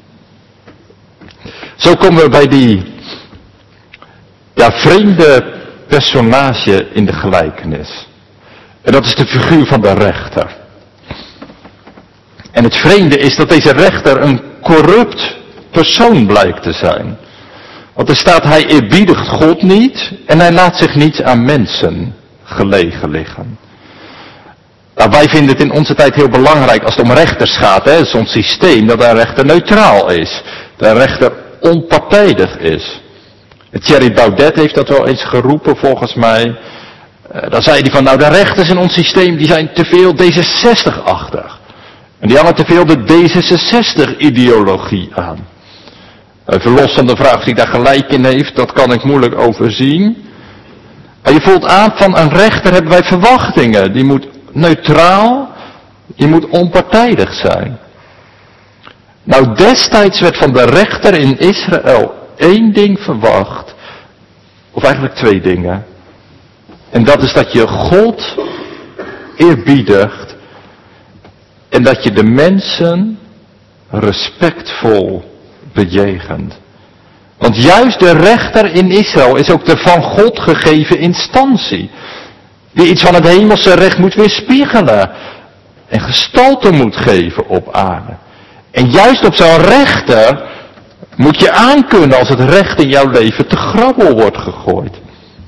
Zo komen we bij die ja, vreemde personage in de gelijkenis. En dat is de figuur van de rechter. En het vreemde is dat deze rechter een corrupt persoon blijkt te zijn. Want er staat, hij eerbiedigt God niet en hij laat zich niet aan mensen gelegen liggen. Nou, wij vinden het in onze tijd heel belangrijk als het om rechters gaat, hè, zo'n systeem, dat een rechter neutraal is. Dat een rechter onpartijdig is. Thierry Baudet heeft dat wel eens geroepen volgens mij. Uh, dan zei hij van, nou de rechters in ons systeem die zijn te veel D zesenzestig-achtig. En die hangen te veel de D zesenzestig-ideologie aan. Even los van de vraag of hij daar gelijk in heeft, dat kan ik moeilijk overzien. Maar je voelt aan, van een rechter hebben wij verwachtingen. Die moet neutraal, die moet onpartijdig zijn. Nou, destijds werd van de rechter in Israël één ding verwacht. Of eigenlijk twee dingen. En dat is dat je God eerbiedigt. En dat je de mensen respectvol bejegent. Want juist de rechter in Israël is ook de van God gegeven instantie. Die iets van het hemelse recht moet weerspiegelen. En gestalte moet geven op aarde. En juist op zo'n rechter moet je aankunnen als het recht in jouw leven te grabbel wordt gegooid.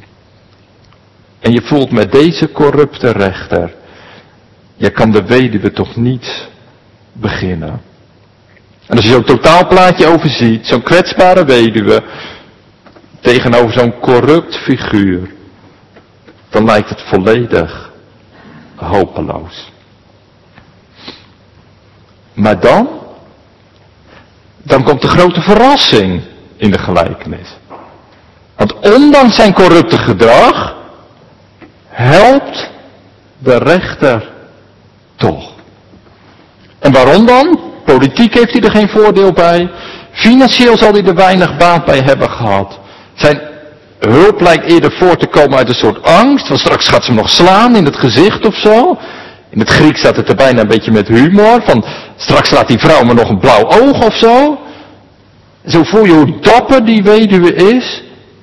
En je voelt met deze corrupte rechter, je kan de weduwe toch niet beginnen. En als je zo'n totaalplaatje overziet, zo'n kwetsbare weduwe tegenover zo'n corrupt figuur, dan lijkt het volledig hopeloos. Maar dan, dan komt de grote verrassing in de gelijkenis. Want ondanks zijn corrupte gedrag, helpt de rechter toch. En waarom dan? Politiek heeft hij er geen voordeel bij. Financieel zal hij er weinig baat bij hebben gehad. Zijn hulp lijkt eerder voort te komen uit een soort angst. Want straks gaat ze hem nog slaan in het gezicht of zo. In het Grieks staat het er bijna een beetje met humor. Van straks slaat die vrouw me nog een blauw oog of zo. Zo voel je hoe dapper die weduwe is.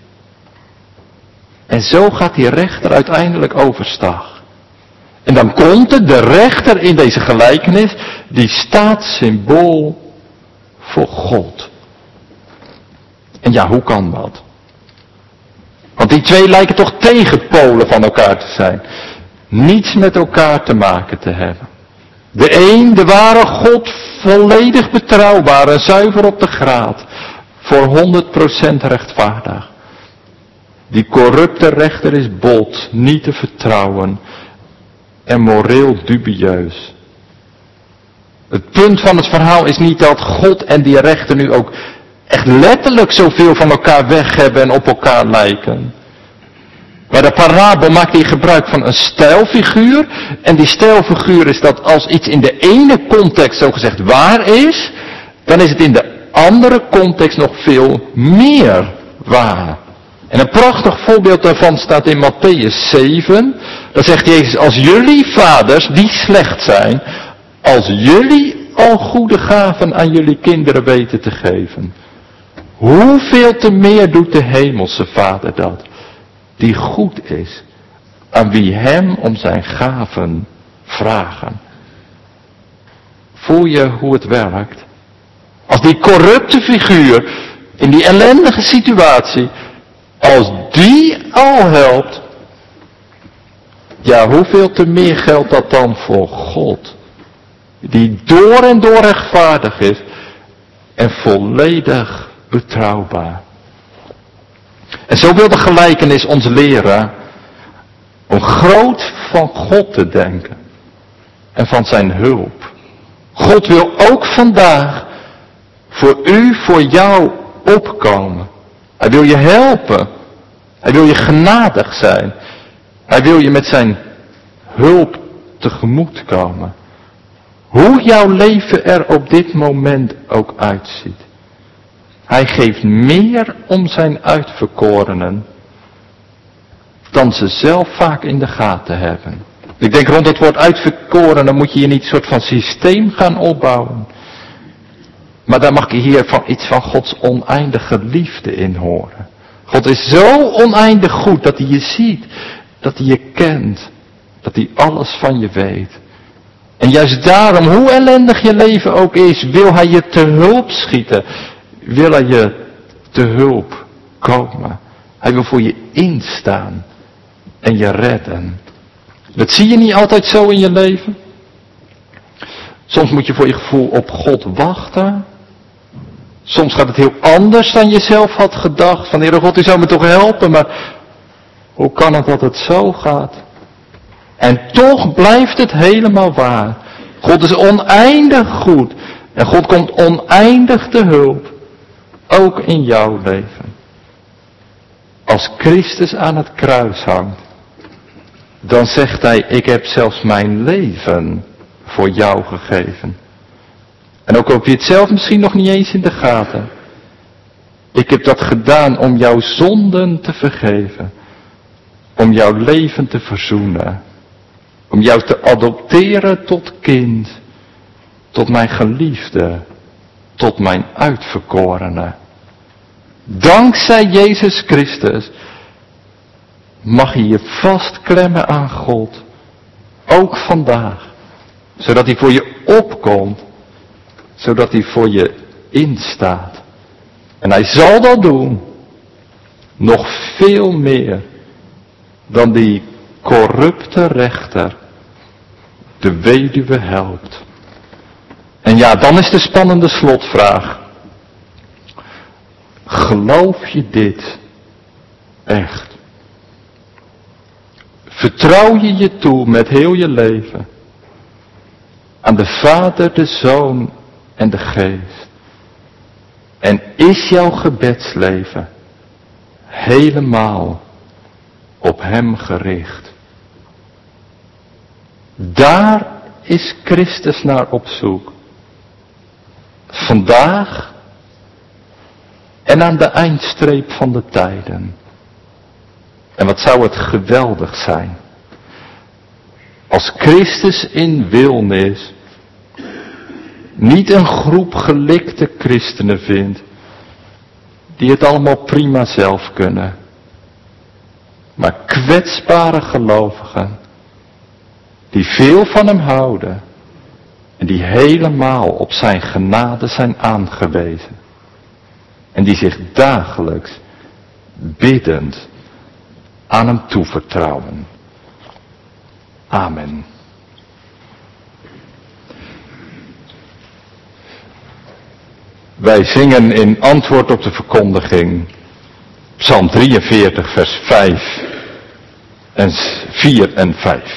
En zo gaat die rechter uiteindelijk overstag. En dan komt het, de rechter in deze gelijkenis, die staat symbool voor God. En ja, hoe kan dat? Want die twee lijken toch tegenpolen van elkaar te zijn. Niets met elkaar te maken te hebben. De een, de ware God, volledig betrouwbaar en zuiver op de graad. Voor honderd procent rechtvaardig. Die corrupte rechter is bot, niet te vertrouwen en moreel dubieus. Het punt van het verhaal is niet dat God en die rechter nu ook echt letterlijk zoveel van elkaar weg hebben en op elkaar lijken. Bij de parabel maakt hij gebruik van een stijlfiguur. En die stijlfiguur is dat als iets in de ene context zogezegd waar is, dan is het in de andere context nog veel meer waar. En een prachtig voorbeeld daarvan staat in Mattheüs zeven. Daar zegt Jezus, als jullie vaders die slecht zijn, als jullie al goede gaven aan jullie kinderen weten te geven, hoeveel te meer doet de hemelse Vader dat, die goed is, aan wie hem om zijn gaven vragen. Voel je hoe het werkt? Als die corrupte figuur in die ellendige situatie, als die al helpt, ja, hoeveel te meer geldt dat dan voor God, die door en door rechtvaardig is en volledig betrouwbaar. En zo wil de gelijkenis ons leren om groot van God te denken en van zijn hulp. God wil ook vandaag voor u, voor jou opkomen. Hij wil je helpen. Hij wil je genadig zijn. Hij wil je met zijn hulp tegemoet komen. Hoe jouw leven er op dit moment ook uitziet. Hij geeft meer om zijn uitverkorenen dan ze zelf vaak in de gaten hebben. Ik denk rond het woord uitverkoren, dan moet je hier niet een soort van systeem gaan opbouwen. Maar daar mag je hier van iets van Gods oneindige liefde in horen. God is zo oneindig goed dat hij je ziet, dat hij je kent, dat hij alles van je weet. En juist daarom, hoe ellendig je leven ook is, wil hij je te hulp schieten. Wil hij je te hulp komen. Hij wil voor je instaan en je redden. Dat zie je niet altijd zo in je leven. Soms moet je voor je gevoel op God wachten. Soms gaat het heel anders dan je zelf had gedacht. Van Heere God, u zou me toch helpen, maar hoe kan het dat het zo gaat? En toch blijft het helemaal waar. God is oneindig goed. En God komt oneindig te hulp. Ook in jouw leven. Als Christus aan het kruis hangt, dan zegt hij, ik heb zelfs mijn leven voor jou gegeven. En ook al heb je het zelf misschien nog niet eens in de gaten. Ik heb dat gedaan om jouw zonden te vergeven. Om jouw leven te verzoenen. Om jou te adopteren tot kind. Tot mijn geliefde. Tot mijn uitverkorene. Dankzij Jezus Christus mag je je vastklemmen aan God. Ook vandaag. Zodat hij voor je opkomt. Zodat hij voor je instaat. En hij zal dat doen. Nog veel meer dan die corrupte rechter de weduwe helpt. En ja, dan is de spannende slotvraag. Geloof je dit echt? Vertrouw je je toe met heel je leven aan de Vader, de Zoon en de Geest? En is jouw gebedsleven helemaal op Hem gericht? Daar is Christus naar op zoek. Vandaag en aan de eindstreep van de tijden. En wat zou het geweldig zijn als Christus in wilnis niet een groep gelikte christenen vindt die het allemaal prima zelf kunnen, maar kwetsbare gelovigen die veel van hem houden en die helemaal op zijn genade zijn aangewezen en die zich dagelijks biddend aan hem toevertrouwen. Amen. Wij zingen in antwoord op de verkondiging Psalm drieënveertig vers vijf en vier en vijf.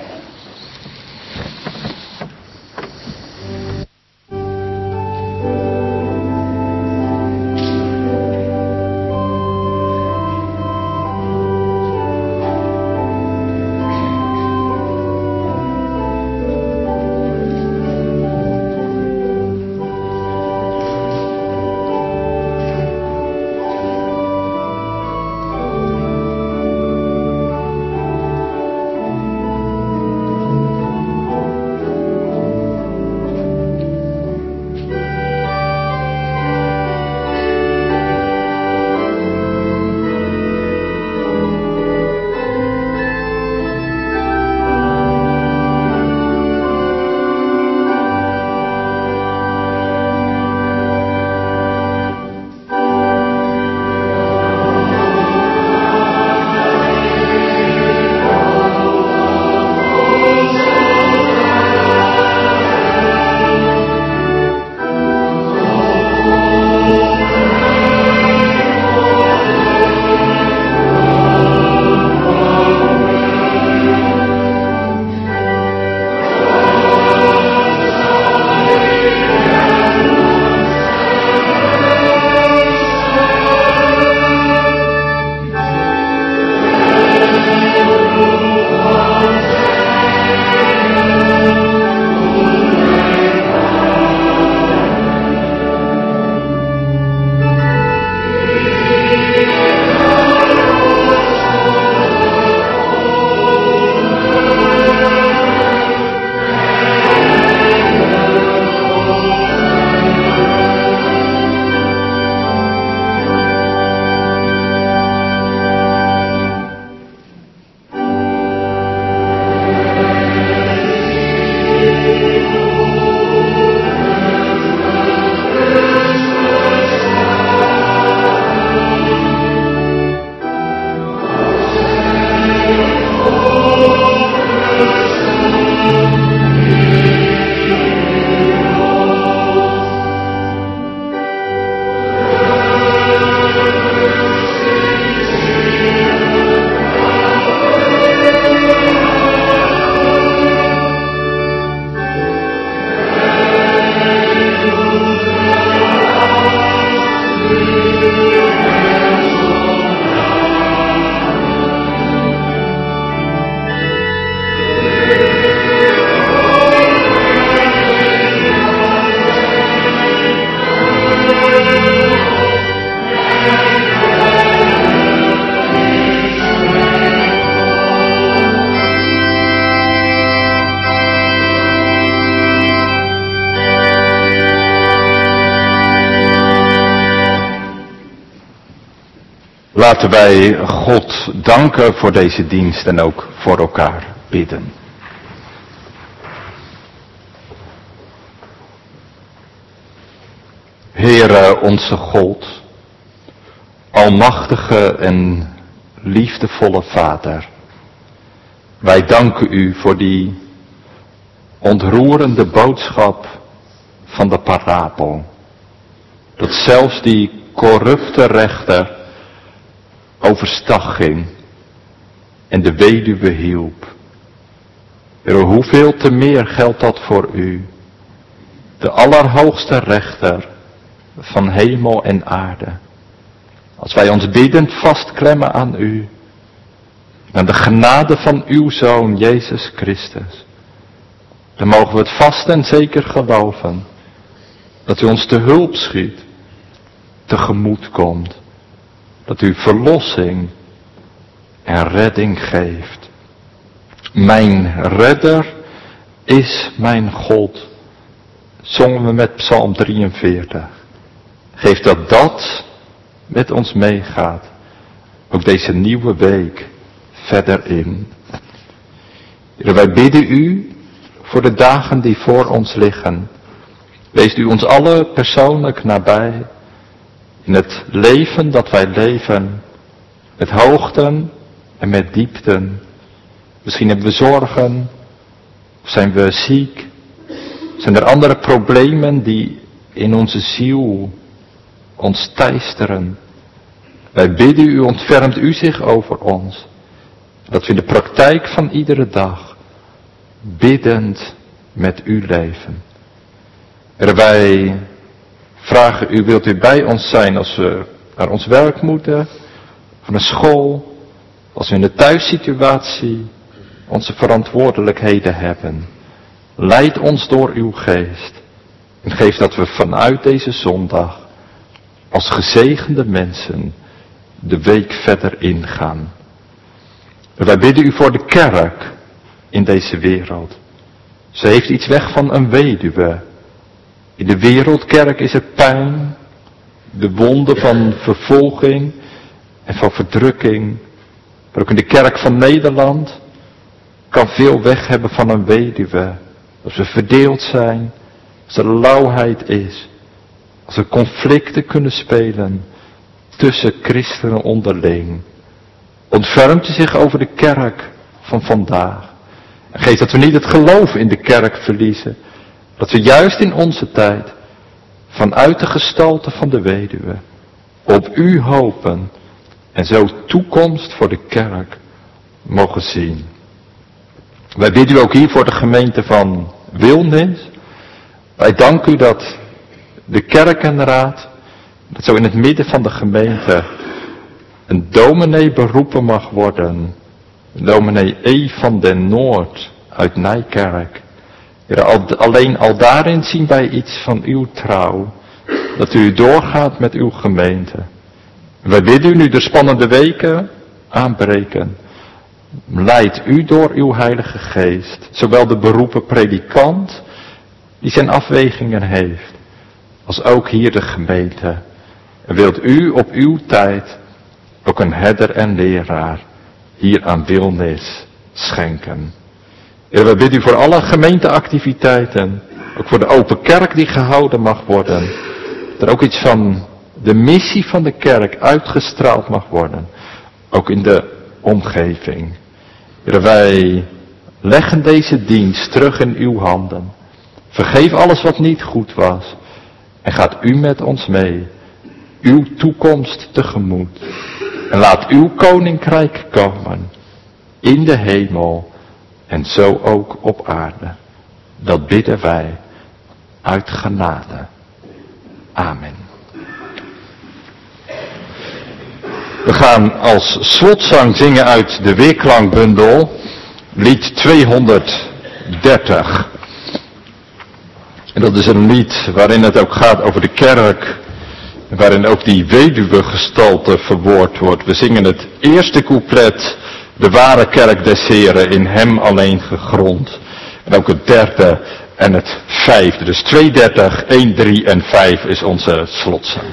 Laten wij God danken voor deze dienst en ook voor elkaar bidden. Heere onze God, almachtige en liefdevolle Vader, wij danken u voor die ontroerende boodschap van de parabel. Dat zelfs die corrupte rechter overstag ging en de weduwe hielp. Heer, hoeveel te meer geldt dat voor u, de allerhoogste rechter van hemel en aarde. Als wij ons biddend vastklemmen aan u, aan de genade van uw Zoon Jezus Christus, dan mogen we het vast en zeker geloven dat u ons te hulp schiet, tegemoet komt, dat u verlossing en redding geeft. Mijn redder is mijn God, zongen we met Psalm drieënveertig. Geef dat dat met ons meegaat, ook deze nieuwe week verder in. Heer, wij bidden u voor de dagen die voor ons liggen. Wees u ons allen persoonlijk nabij in het leven dat wij leven, met hoogten en met diepten. Misschien hebben we zorgen, of zijn we ziek, zijn er andere problemen die in onze ziel ons teisteren. Wij bidden u, ontfermt u zich over ons. Dat we in de praktijk van iedere dag biddend met u leven. Heer, wij vragen u, wilt u bij ons zijn als we naar ons werk moeten, van een school, als we in de thuissituatie onze verantwoordelijkheden hebben. Leid ons door uw geest en geef dat we vanuit deze zondag als gezegende mensen de week verder ingaan. En wij bidden u voor de kerk in deze wereld. Ze heeft iets weg van een weduwe. In de wereldkerk is er pijn, de wonden van vervolging en van verdrukking. Maar ook in de kerk van Nederland kan veel weg hebben van een weduwe. Als we verdeeld zijn, als er lauwheid is, als er conflicten kunnen spelen tussen christenen onderling. Ontfermt u zich over de kerk van vandaag. En geef dat we niet het geloof in de kerk verliezen. Dat we juist in onze tijd, vanuit de gestalte van de weduwe, op u hopen en zo toekomst voor de kerk mogen zien. Wij bidden u ook hier voor de gemeente van Wilnis. Wij danken u dat de kerkenraad, dat zo in het midden van de gemeente, een dominee beroepen mag worden. Dominee E. van den Noord uit Nijkerk. Heer, al, alleen al daarin zien wij iets van uw trouw. Dat u doorgaat met uw gemeente. Wij bidden u nu de spannende weken aanbreken. Leid u door uw Heilige Geest. Zowel de beroepen predikant, die zijn afwegingen heeft. Als ook hier de gemeente. En wilt u op uw tijd ook een herder en leraar hier aan Wilnis schenken. Heer, wij bidden u voor alle gemeenteactiviteiten, ook voor de open kerk die gehouden mag worden, dat er ook iets van de missie van de kerk uitgestraald mag worden, ook in de omgeving. Heer, wij leggen deze dienst terug in uw handen. Vergeef alles wat niet goed was en gaat u met ons mee, uw toekomst tegemoet. En laat uw koninkrijk komen in de hemel en zo ook op aarde. Dat bidden wij uit genade. Amen. We gaan als slotzang zingen uit de weerklankbundel lied tweehonderddertig. En dat is een lied waarin het ook gaat over de kerk. Waarin ook die weduwe gestalte verwoord wordt. We zingen het eerste couplet, de ware kerk des Heren, in hem alleen gegrond. En ook het derde en het vijfde. Dus tweehonderddertig, één, drie en vijf is onze slotzang.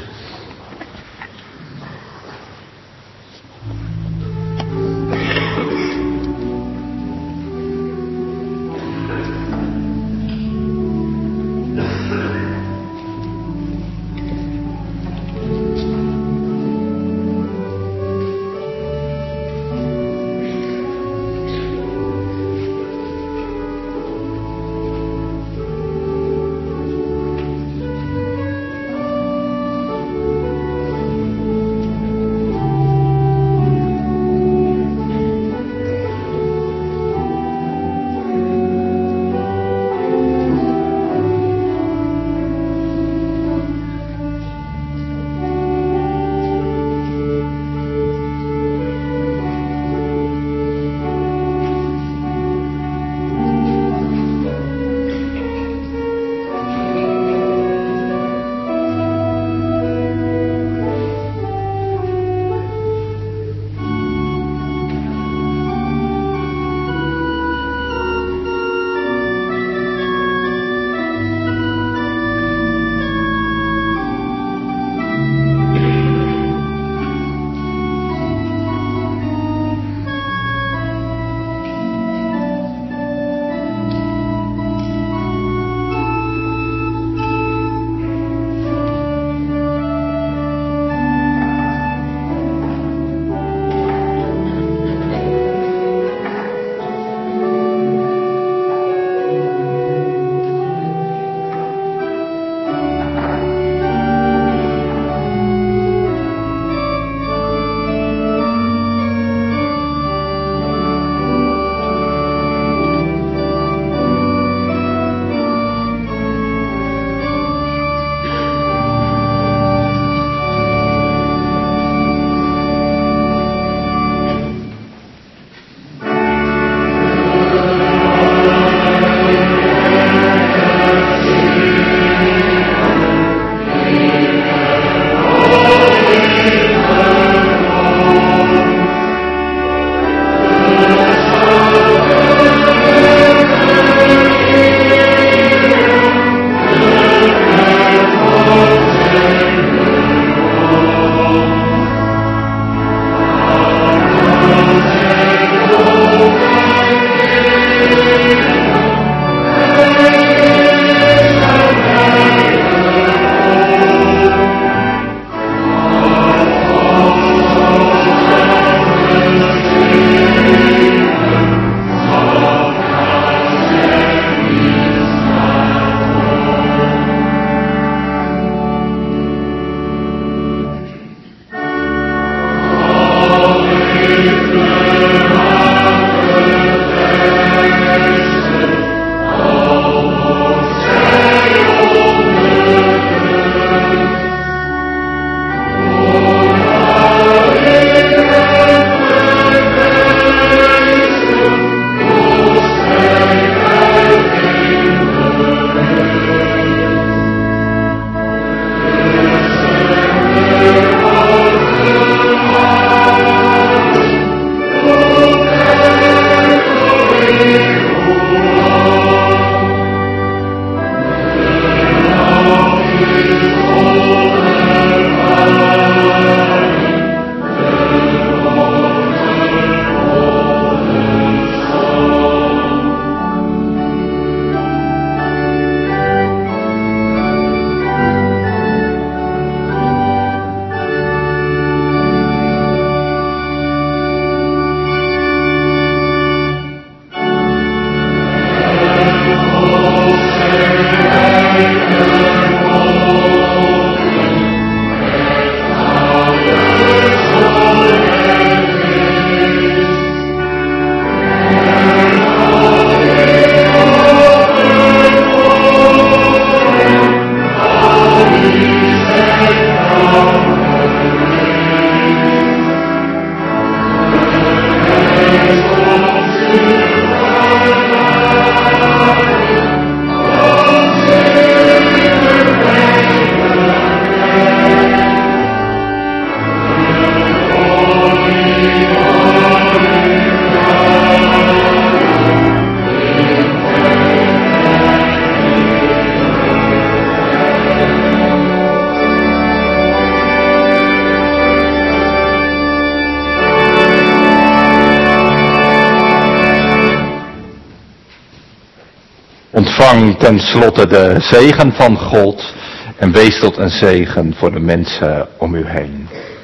Ontvang ten slotte de zegen van God en wees tot een zegen voor de mensen om u heen.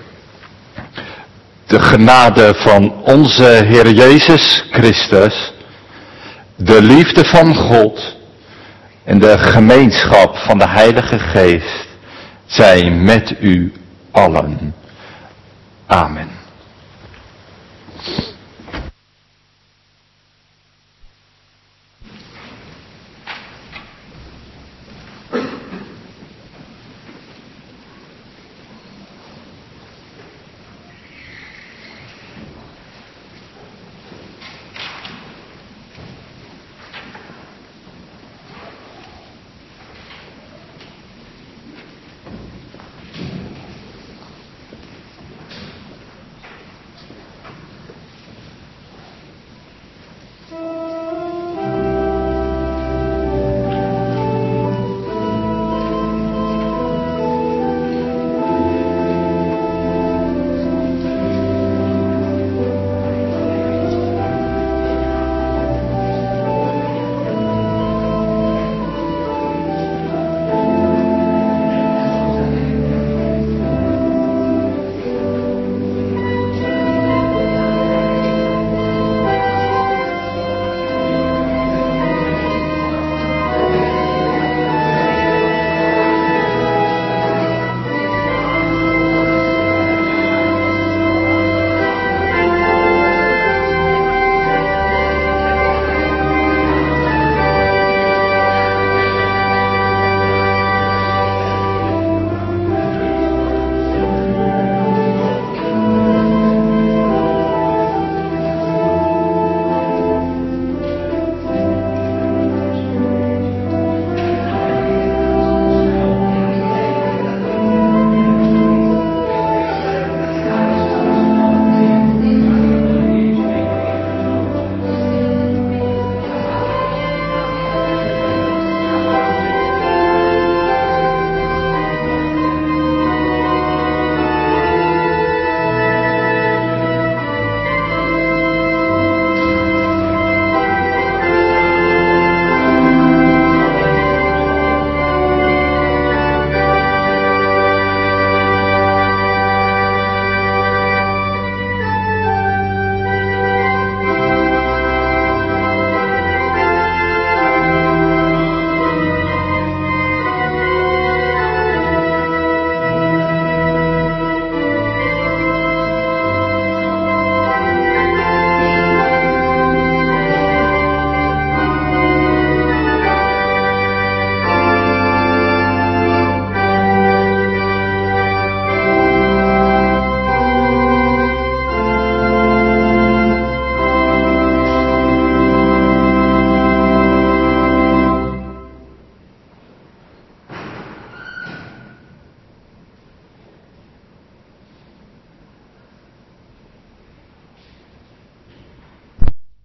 De genade van onze Heer Jezus Christus, de liefde van God en de gemeenschap van de Heilige Geest zijn met u allen. Amen.